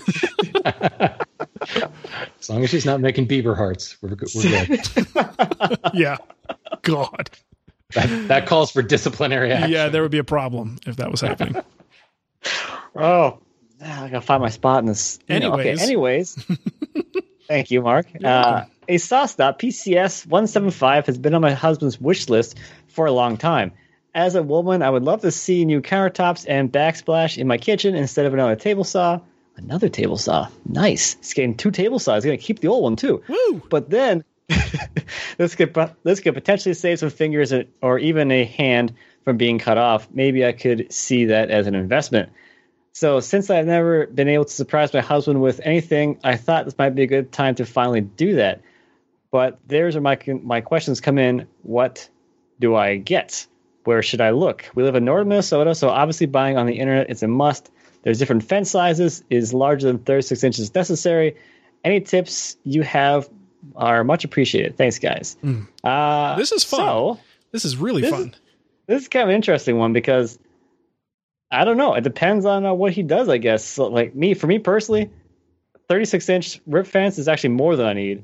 As long as she's not making beaver hearts, we're good. Yeah. God. That calls for disciplinary action. Yeah, there would be a problem if that was happening. Oh, I gotta find my spot in this. Anyways. Thank you, Mark. A SawStop PCS 175 has been on my husband's wish list for a long time. As a woman, I would love to see new countertops and backsplash in my kitchen instead of another table saw. Another table saw. Nice. He's getting 2 table saws. He's going to keep the old one, too. Woo! But then this could potentially save some fingers or even a hand from being cut off. Maybe I could see that as an investment. So since I've never been able to surprise my husband with anything, I thought this might be a good time to finally do that. But there's where my questions come in. What do I get? Where should I look? We live in northern Minnesota, so obviously buying on the internet is a must. There's different fence sizes. Is larger than 36 inches necessary? Any tips you have are much appreciated. Thanks, guys. This is fun. This is really fun. This is kind of an interesting one because I don't know. It depends on what he does, I guess. So, like for me personally, 36-inch rip fence is actually more than I need.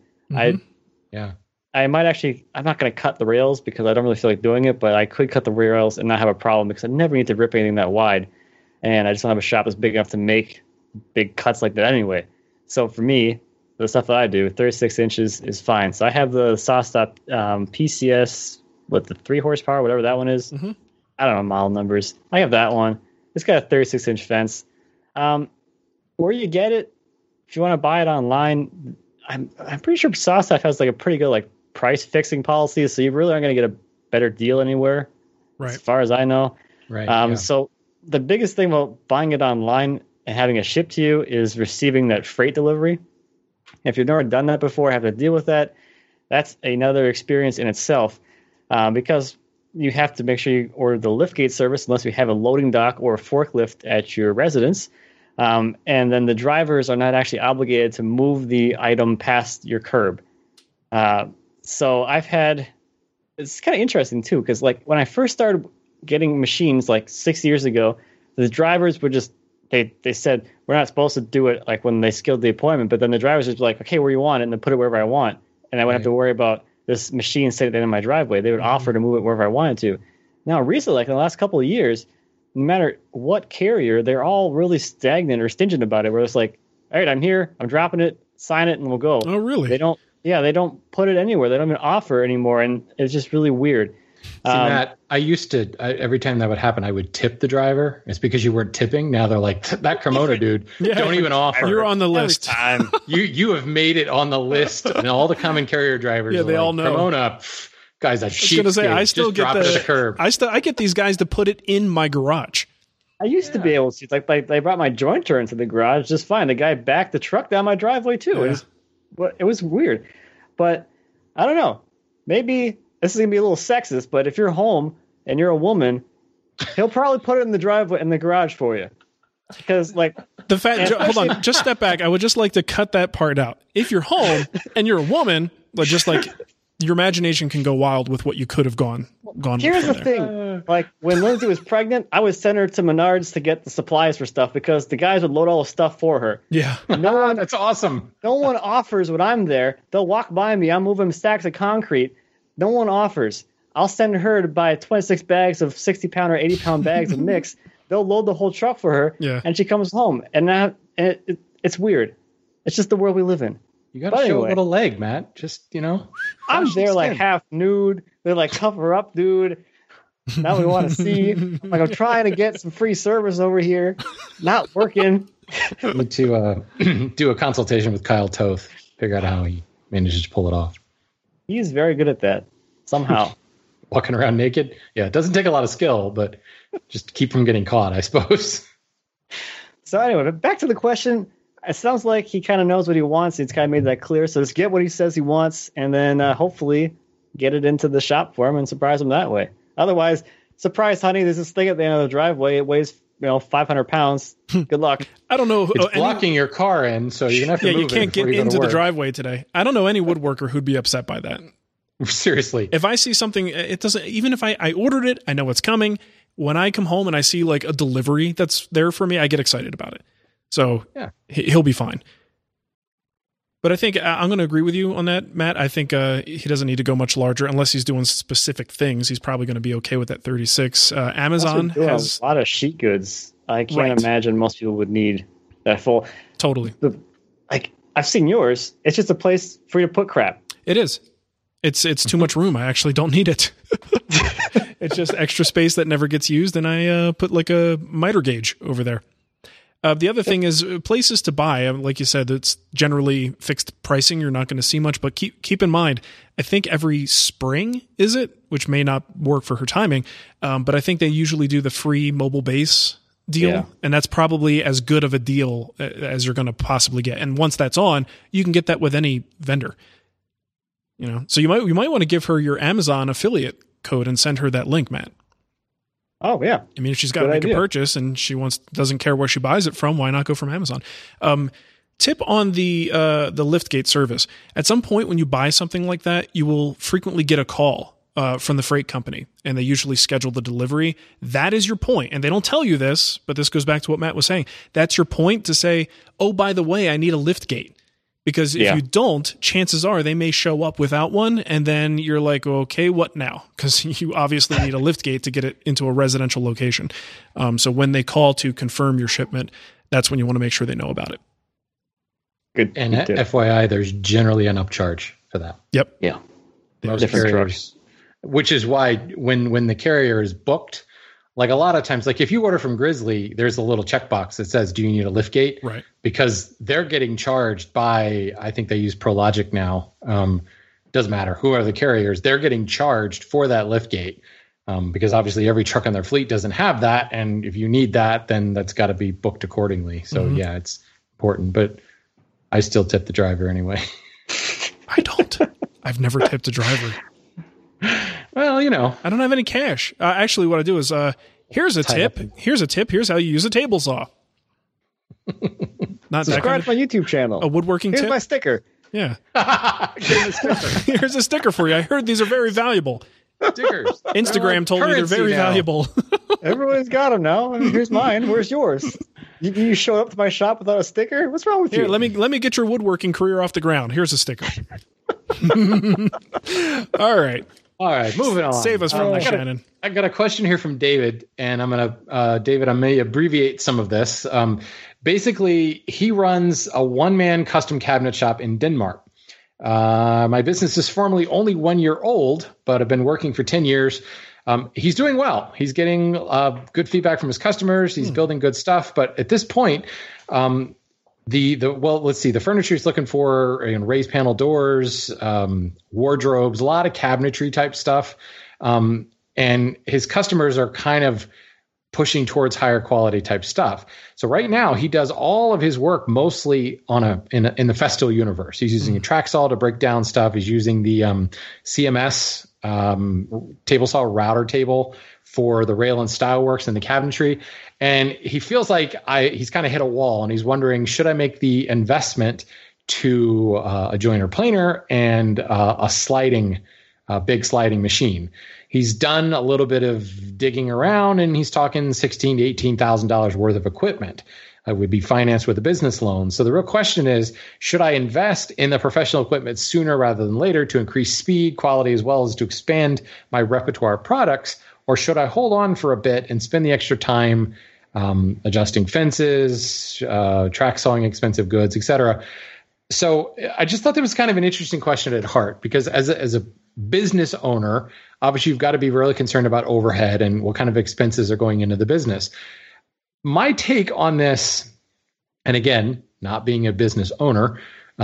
I might actually. I'm not going to cut the rails because I don't really feel like doing it, but I could cut the rails and not have a problem because I never need to rip anything that wide, and I just don't have a shop that's big enough to make big cuts like that anyway. So for me, the stuff that I do, 36 inches is fine. So I have the SawStop PCS with the 3 horsepower, whatever that one is. I don't know model numbers. I have that one. It's got a 36-inch fence. Where you get it, if you want to buy it online, I'm pretty sure SawStop has like a pretty good like price fixing policy, so you really aren't going to get a better deal anywhere, right? As far as I know, right. So the biggest thing about buying it online and having it shipped to you is receiving that freight delivery. If you've never done that before, have to deal with that. That's another experience in itself, because you have to make sure you order the liftgate service unless you have a loading dock or a forklift at your residence. And then the drivers are not actually obligated to move the item past your curb. So it's kind of interesting too, because like when I first started getting machines like 6 years ago, the drivers would just, they said, we're not supposed to do it like when they scheduled the appointment, but then the drivers would be like, okay, where you want it, and then put it wherever I want. And I wouldn't have to worry about this machine sitting at the end of my driveway. They would offer to move it wherever I wanted to. Now, recently, like in the last couple of years, no matter what carrier, they're all really stagnant or stingent about it, where it's like, all right, I'm here, I'm dropping it, sign it, and we'll go. Oh, really? They don't put it anywhere. They don't even offer anymore, and it's just really weird. Matt, I used to, every time that would happen, I would tip the driver. It's because you weren't tipping. Now they're like, that Cremona dude, don't even offer. You're on the list. You have made it on the list. And all the common carrier drivers they all know. Cremona, guys, that cheap. I still get the curb. I get these guys to put it in my garage. I used to be able to. Like they brought my jointer into the garage just fine. The guy backed the truck down my driveway too. Yeah. It was weird, but I don't know. Maybe this is gonna be a little sexist, but if you're home and you're a woman, he'll probably put it in the driveway in the garage for you. Because like the fact, hold on, just step back. I would just like to cut that part out. If you're home and you're a woman, just like your imagination can go wild with what you could have gone. Here's the thing: like when Lindsay was pregnant, I would send her to Menards to get the supplies for stuff because the guys would load all the stuff for her. Yeah, that's awesome. No one offers when I'm there. They'll walk by me. I'm moving stacks of concrete. No one offers. I'll send her to buy 26 bags of 60-pound or 80-pound bags of mix. They'll load the whole truck for her, and she comes home. And it's weird. It's just the world we live in. You got to show a little leg, Matt. Just, I'm there like half nude. They're like, cover up, dude. Now we want to see. Like, I'm trying to get some free service over here. Not working. Need to do a consultation with Kyle Toth. Figure out how he manages to pull it off. He's very good at that. Somehow. Walking around naked? Yeah, it doesn't take a lot of skill, but just keep from getting caught, I suppose. So anyway, back to the question. It sounds like he kind of knows what he wants. He's kind of made that clear. So just get what he says he wants, and then hopefully get it into the shop for him and surprise him that way. Otherwise, surprise, honey, there's this thing at the end of the driveway. It weighs 500 pounds. Good luck. I don't know. It's blocking your car in, so you're going to have to move it. You can't get into the driveway today. I don't know any woodworker who'd be upset by that. Seriously. If I see something, it doesn't, even if I ordered it, I know it's coming. When I come home and I see like a delivery that's there for me, I get excited about it. So he'll be fine. But I think I'm going to agree with you on that, Matt. I think he doesn't need to go much larger unless he's doing specific things. He's probably going to be okay with that 36. Amazon has a lot of sheet goods. I can't imagine most people would need that full. Totally. I've seen yours. It's just a place for you to put crap. It is. It's too much room. I actually don't need it. It's just extra space that never gets used, and I put like a miter gauge over there. The other thing is places to buy. Like you said, it's generally fixed pricing. You're not going to see much, but keep in mind, I think every spring is it, which may not work for her timing, but I think they usually do the free mobile base deal, and that's probably as good of a deal as you're going to possibly get. And once that's on, you can get that with any vendor. So you might want to give her your Amazon affiliate code and send her that link, Matt. Oh yeah. I mean, if she's got to make a purchase and she doesn't care where she buys it from, why not go from Amazon? Tip on the liftgate service. At some point when you buy something like that, you will frequently get a call from the freight company, and they usually schedule the delivery. That is your point. And they don't tell you this, but this goes back to what Matt was saying. That's your point to say, oh, by the way, I need a liftgate. Because if you don't, chances are they may show up without one, and then you're like, okay, what now? Because you obviously need a liftgate to get it into a residential location. So when they call to confirm your shipment, that's when you want to make sure they know about it. Good. And FYI, there's generally an upcharge for that. Yep. Yeah. Most carriers, which is why when the carrier is booked, like a lot of times, like if you order from Grizzly, there's a little checkbox that says, do you need a liftgate? Right. Because they're getting charged by, I think they use ProLogic now. Doesn't matter. Who are the carriers? They're getting charged for that liftgate because obviously every truck on their fleet doesn't have that. And if you need that, then that's got to be booked accordingly. So yeah, it's important. But I still tip the driver anyway. I don't. I've never tipped a driver. Well, I don't have any cash. Actually, what I do is, here's a tip. Here's a tip. Here's how you use a table saw. Not subscribe to my YouTube channel. A woodworking tip. Here's my sticker. Yeah. Here's a sticker for you. I heard these are very valuable. Stickers. Instagram told me they're very valuable. Everyone's got them now. Here's mine. Where's yours? You showed up to my shop without a sticker? What's wrong with you? Let me get your woodworking career off the ground. Here's a sticker. All right. Moving on. Save us from that, Shannon. I got a question here from David, and I'm gonna David, I may abbreviate some of this. Basically, he runs a one-man custom cabinet shop in Denmark. My business is formally only 1 year old, but I've been working for 10 years. He's doing well. He's getting good feedback from his customers. He's building good stuff. But at this point, let's see. The furniture he's looking for, raised panel doors, wardrobes, a lot of cabinetry type stuff. And his customers are kind of pushing towards higher quality type stuff. So right now he does all of his work mostly in the Festool universe. He's using a Traxol to break down stuff. He's using the CMS table saw router table for the rail and style works and the cabinetry. And he feels like he's kind of hit a wall, and he's wondering, should I make the investment to a joiner planer and a big sliding machine? He's done a little bit of digging around, and he's talking $16,000 to $18,000 worth of equipment. It would be financed with a business loan. So the real question is, should I invest in the professional equipment sooner rather than later to increase speed, quality, as well as to expand my repertoire of products? Or should I hold on for a bit and spend the extra time adjusting fences, track sawing expensive goods, etc.? So I just thought that was kind of an interesting question at heart, because as a business owner, obviously you've got to be really concerned about overhead and what kind of expenses are going into the business. My take on this, and again, not being a business owner,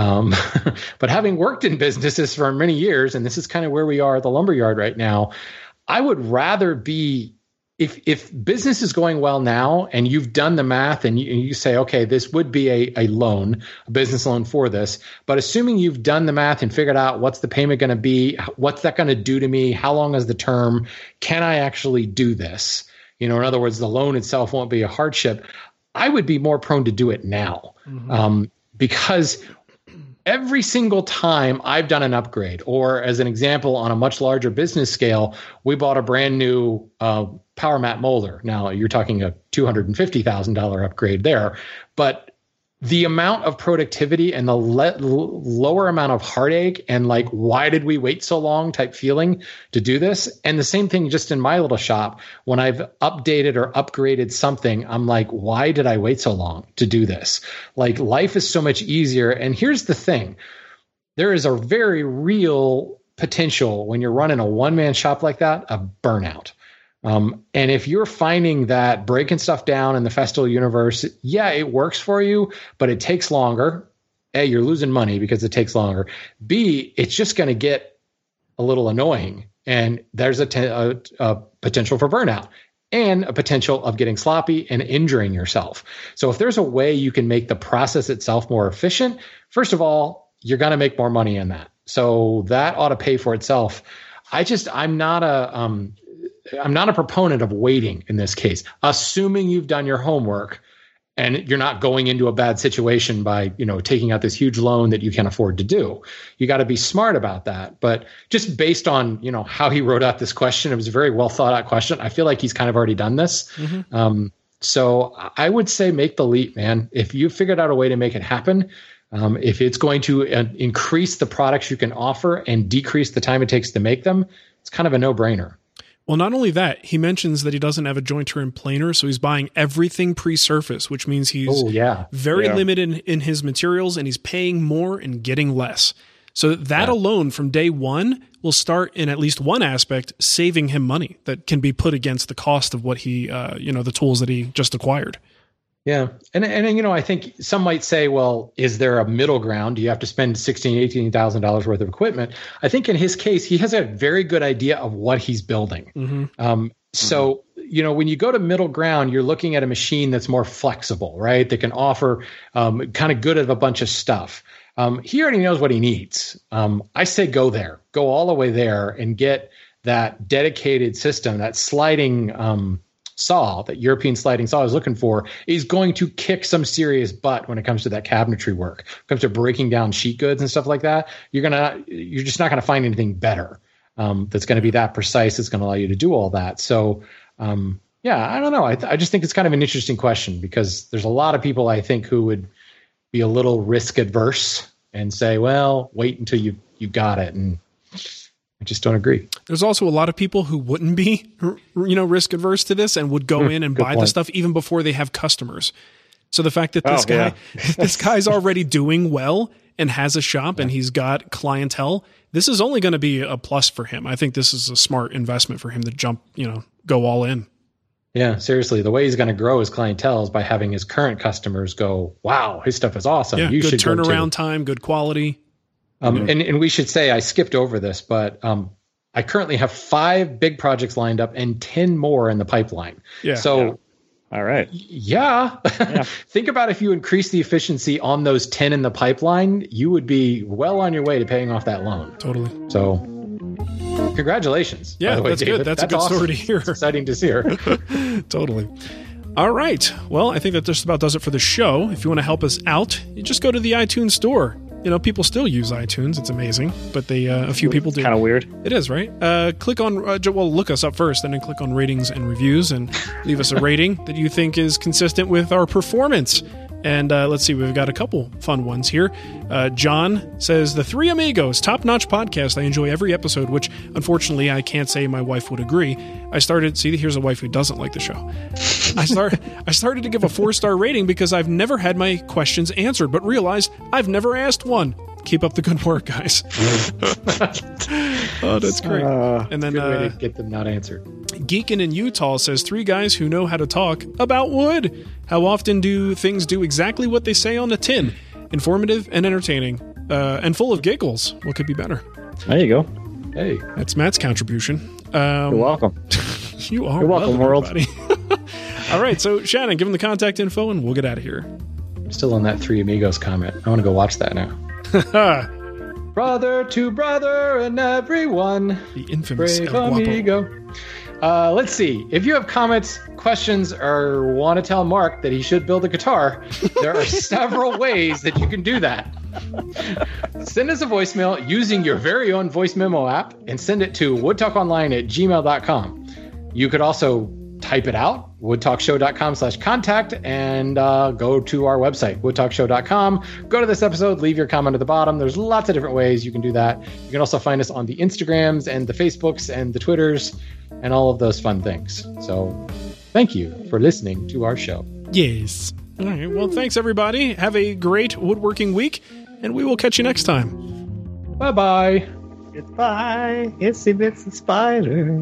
but having worked in businesses for many years, and this is kind of where we are at the lumberyard right now, I would rather be, if business is going well now and you've done the math and you say, okay, this would be a loan, a business loan for this, but assuming you've done the math and figured out what's the payment going to be, what's that going to do to me, how long is the term, can I actually do this? In other words, the loan itself won't be a hardship. I would be more prone to do it now, because every single time I've done an upgrade, or as an example, on a much larger business scale, we bought a brand new power mat molder. Now you're talking a $250,000 upgrade there, but the amount of productivity and the lower amount of heartache and like, why did we wait so long type feeling to do this? And the same thing just in my little shop, when I've updated or upgraded something, I'm like, why did I wait so long to do this? Like, life is so much easier. And here's the thing. There is a very real potential when you're running a one-man shop like that, of burnout. And if you're finding that breaking stuff down in the Festool universe, yeah, it works for you, but it takes longer. A, you're losing money because it takes longer. B, it's just going to get a little annoying. And there's a potential for burnout and a potential of getting sloppy and injuring yourself. So if there's a way you can make the process itself more efficient, first of all, you're going to make more money in that. So that ought to pay for itself. I'm not a proponent of waiting in this case, assuming you've done your homework and you're not going into a bad situation by, taking out this huge loan that you can't afford to do. You got to be smart about that. But just based on, how he wrote out this question, it was a very well thought out question. I feel like he's kind of already done this. So I would say make the leap, man. If you figured out a way to make it happen, if it's going to increase the products you can offer and decrease the time it takes to make them, it's kind of a no-brainer. Well, not only that, he mentions that he doesn't have a jointer and planer, so he's buying everything pre-surface, which means he's very limited in his materials, and he's paying more and getting less. So that alone from day one will start in at least one aspect saving him money that can be put against the cost of what he, the tools that he just acquired. Yeah. And I think some might say, well, is there a middle ground? Do you have to spend $16,000, $18,000 worth of equipment? I think in his case, he has a very good idea of what he's building. So, when you go to middle ground, you're looking at a machine that's more flexible, right? That can offer kind of good at a bunch of stuff. He already knows what he needs. I say go there, go all the way there and get that dedicated system, that sliding saw, that European sliding saw is looking for, is going to kick some serious butt when it comes to that cabinetry work. When it comes to breaking down sheet goods and stuff like that, you're just not going to find anything better that's going to be that precise. It's going to allow you to do all that. So, I don't know. I just think it's kind of an interesting question, because there's a lot of people, I think, who would be a little risk adverse and say, well, wait until you've got it. And I just don't agree. There's also a lot of people who wouldn't be, risk adverse to this and would go in and buy the stuff even before they have customers. So the fact that this guy's already doing well and has a shop and he's got clientele, this is only going to be a plus for him. I think this is a smart investment for him to go all in. Yeah, seriously. The way he's going to grow his clientele is by having his current customers go, wow, his stuff is awesome. Yeah, you good should turnaround time, good quality. And we should say, I skipped over this, but I currently have 5 big projects lined up and 10 more in the pipeline. Yeah. So, all right. Yeah. Think about if you increase the efficiency on those 10 in the pipeline, you would be well on your way to paying off that loan. Totally. So, congratulations. Yeah, by the way, that's David. good. That's a good awesome. story to hear. It's exciting to hear. Totally. All right. Well, I think that just about does it for the show. If you want to help us out, you just go to the iTunes store. People still use iTunes. It's amazing, but a few people do. Kind of weird. It is, right? Click on, look us up first, and then click on ratings and reviews, and leave us a rating that you think is consistent with our performance. And let's see, we've got a couple fun ones here. John says, The Three Amigos, top-notch podcast. I enjoy every episode, which unfortunately I can't say my wife would agree. Here's a wife who doesn't like the show. I started to give a 4-star rating because I've never had my questions answered, but realized I've never asked one. Keep up the good work, guys. Oh, that's great. And then good way to get them not answered. Geekin' in Utah says, 3 guys who know how to talk about wood. How often do things do exactly what they say on the tin? Informative and entertaining, and full of giggles. What could be better? There you go. Hey, that's Matt's contribution. You're welcome. You're welcome, world. All right, so Shannon, give him the contact info, and we'll get out of here. I'm still on that Three Amigos comment. I want to go watch that now. Brother to brother and everyone. The infamous Brave El Guapo. amigo. Let's see. If you have comments, questions, or want to tell Mark that he should build a guitar, there are several ways that you can do that. Send us a voicemail using your very own voice memo app and send it to woodtalkonline@gmail.com. You could also type it out, woodtalkshow.com/contact, and go to our website, woodtalkshow.com. Go to this episode, leave your comment at the bottom. There's lots of different ways you can do that. You can also find us on the Instagrams and the Facebooks and the Twitters and all of those fun things. So thank you for listening to our show. Yes. All right. Well, thanks, everybody. Have a great woodworking week, and we will catch you next time. Bye-bye. Goodbye, itsy bitsy spider.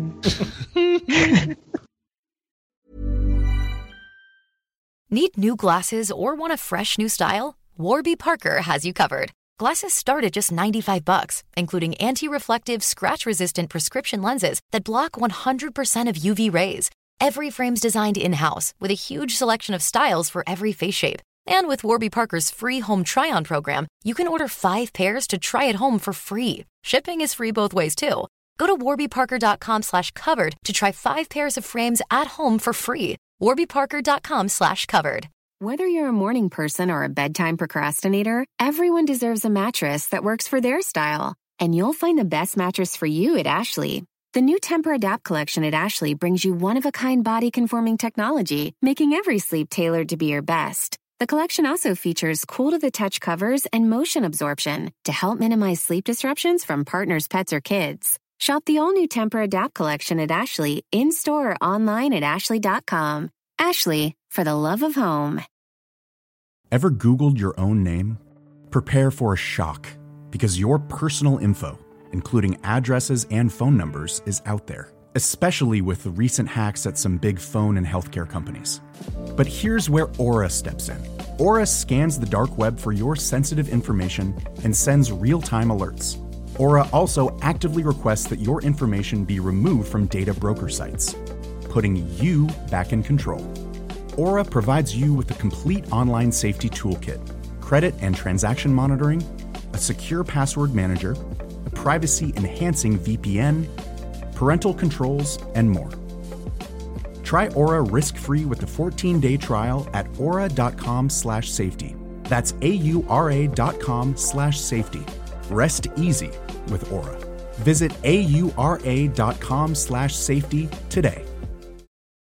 Need new glasses or want a fresh new style? Warby Parker has you covered. Glasses start at just $95, including anti-reflective, scratch-resistant prescription lenses that block 100% of UV rays. Every frame's designed in-house with a huge selection of styles for every face shape. And with Warby Parker's free home try-on program, you can order 5 pairs to try at home for free. Shipping is free both ways, too. Go to warbyparker.com/covered to try 5 pairs of frames at home for free. warbyparker.com/covered. Whether you're a morning person or a bedtime procrastinator, everyone deserves a mattress that works for their style. And you'll find the best mattress for you at Ashley. The new Temper-Adapt collection at Ashley brings you one-of-a-kind body-conforming technology, making every sleep tailored to be your best. The collection also features cool-to-the-touch covers and motion absorption to help minimize sleep disruptions from partners, pets, or kids. Shop the all-new Temper-Adapt collection at Ashley, in-store or online at ashley.com. Ashley, for the love of home. Ever Googled your own name? Prepare for a shock, because your personal info, including addresses and phone numbers, is out there, especially with the recent hacks at some big phone and healthcare companies. But here's where Aura steps in. Aura scans the dark web for your sensitive information and sends real-time alerts. Aura also actively requests that your information be removed from data broker sites, putting you back in control. Aura provides you with a complete online safety toolkit, credit and transaction monitoring, a secure password manager, a privacy-enhancing VPN, parental controls, and more. Try Aura risk-free with a 14-day trial at aura.com/safety. That's AURA.com/safety. Rest easy with Aura. Visit AURA.com/safety today.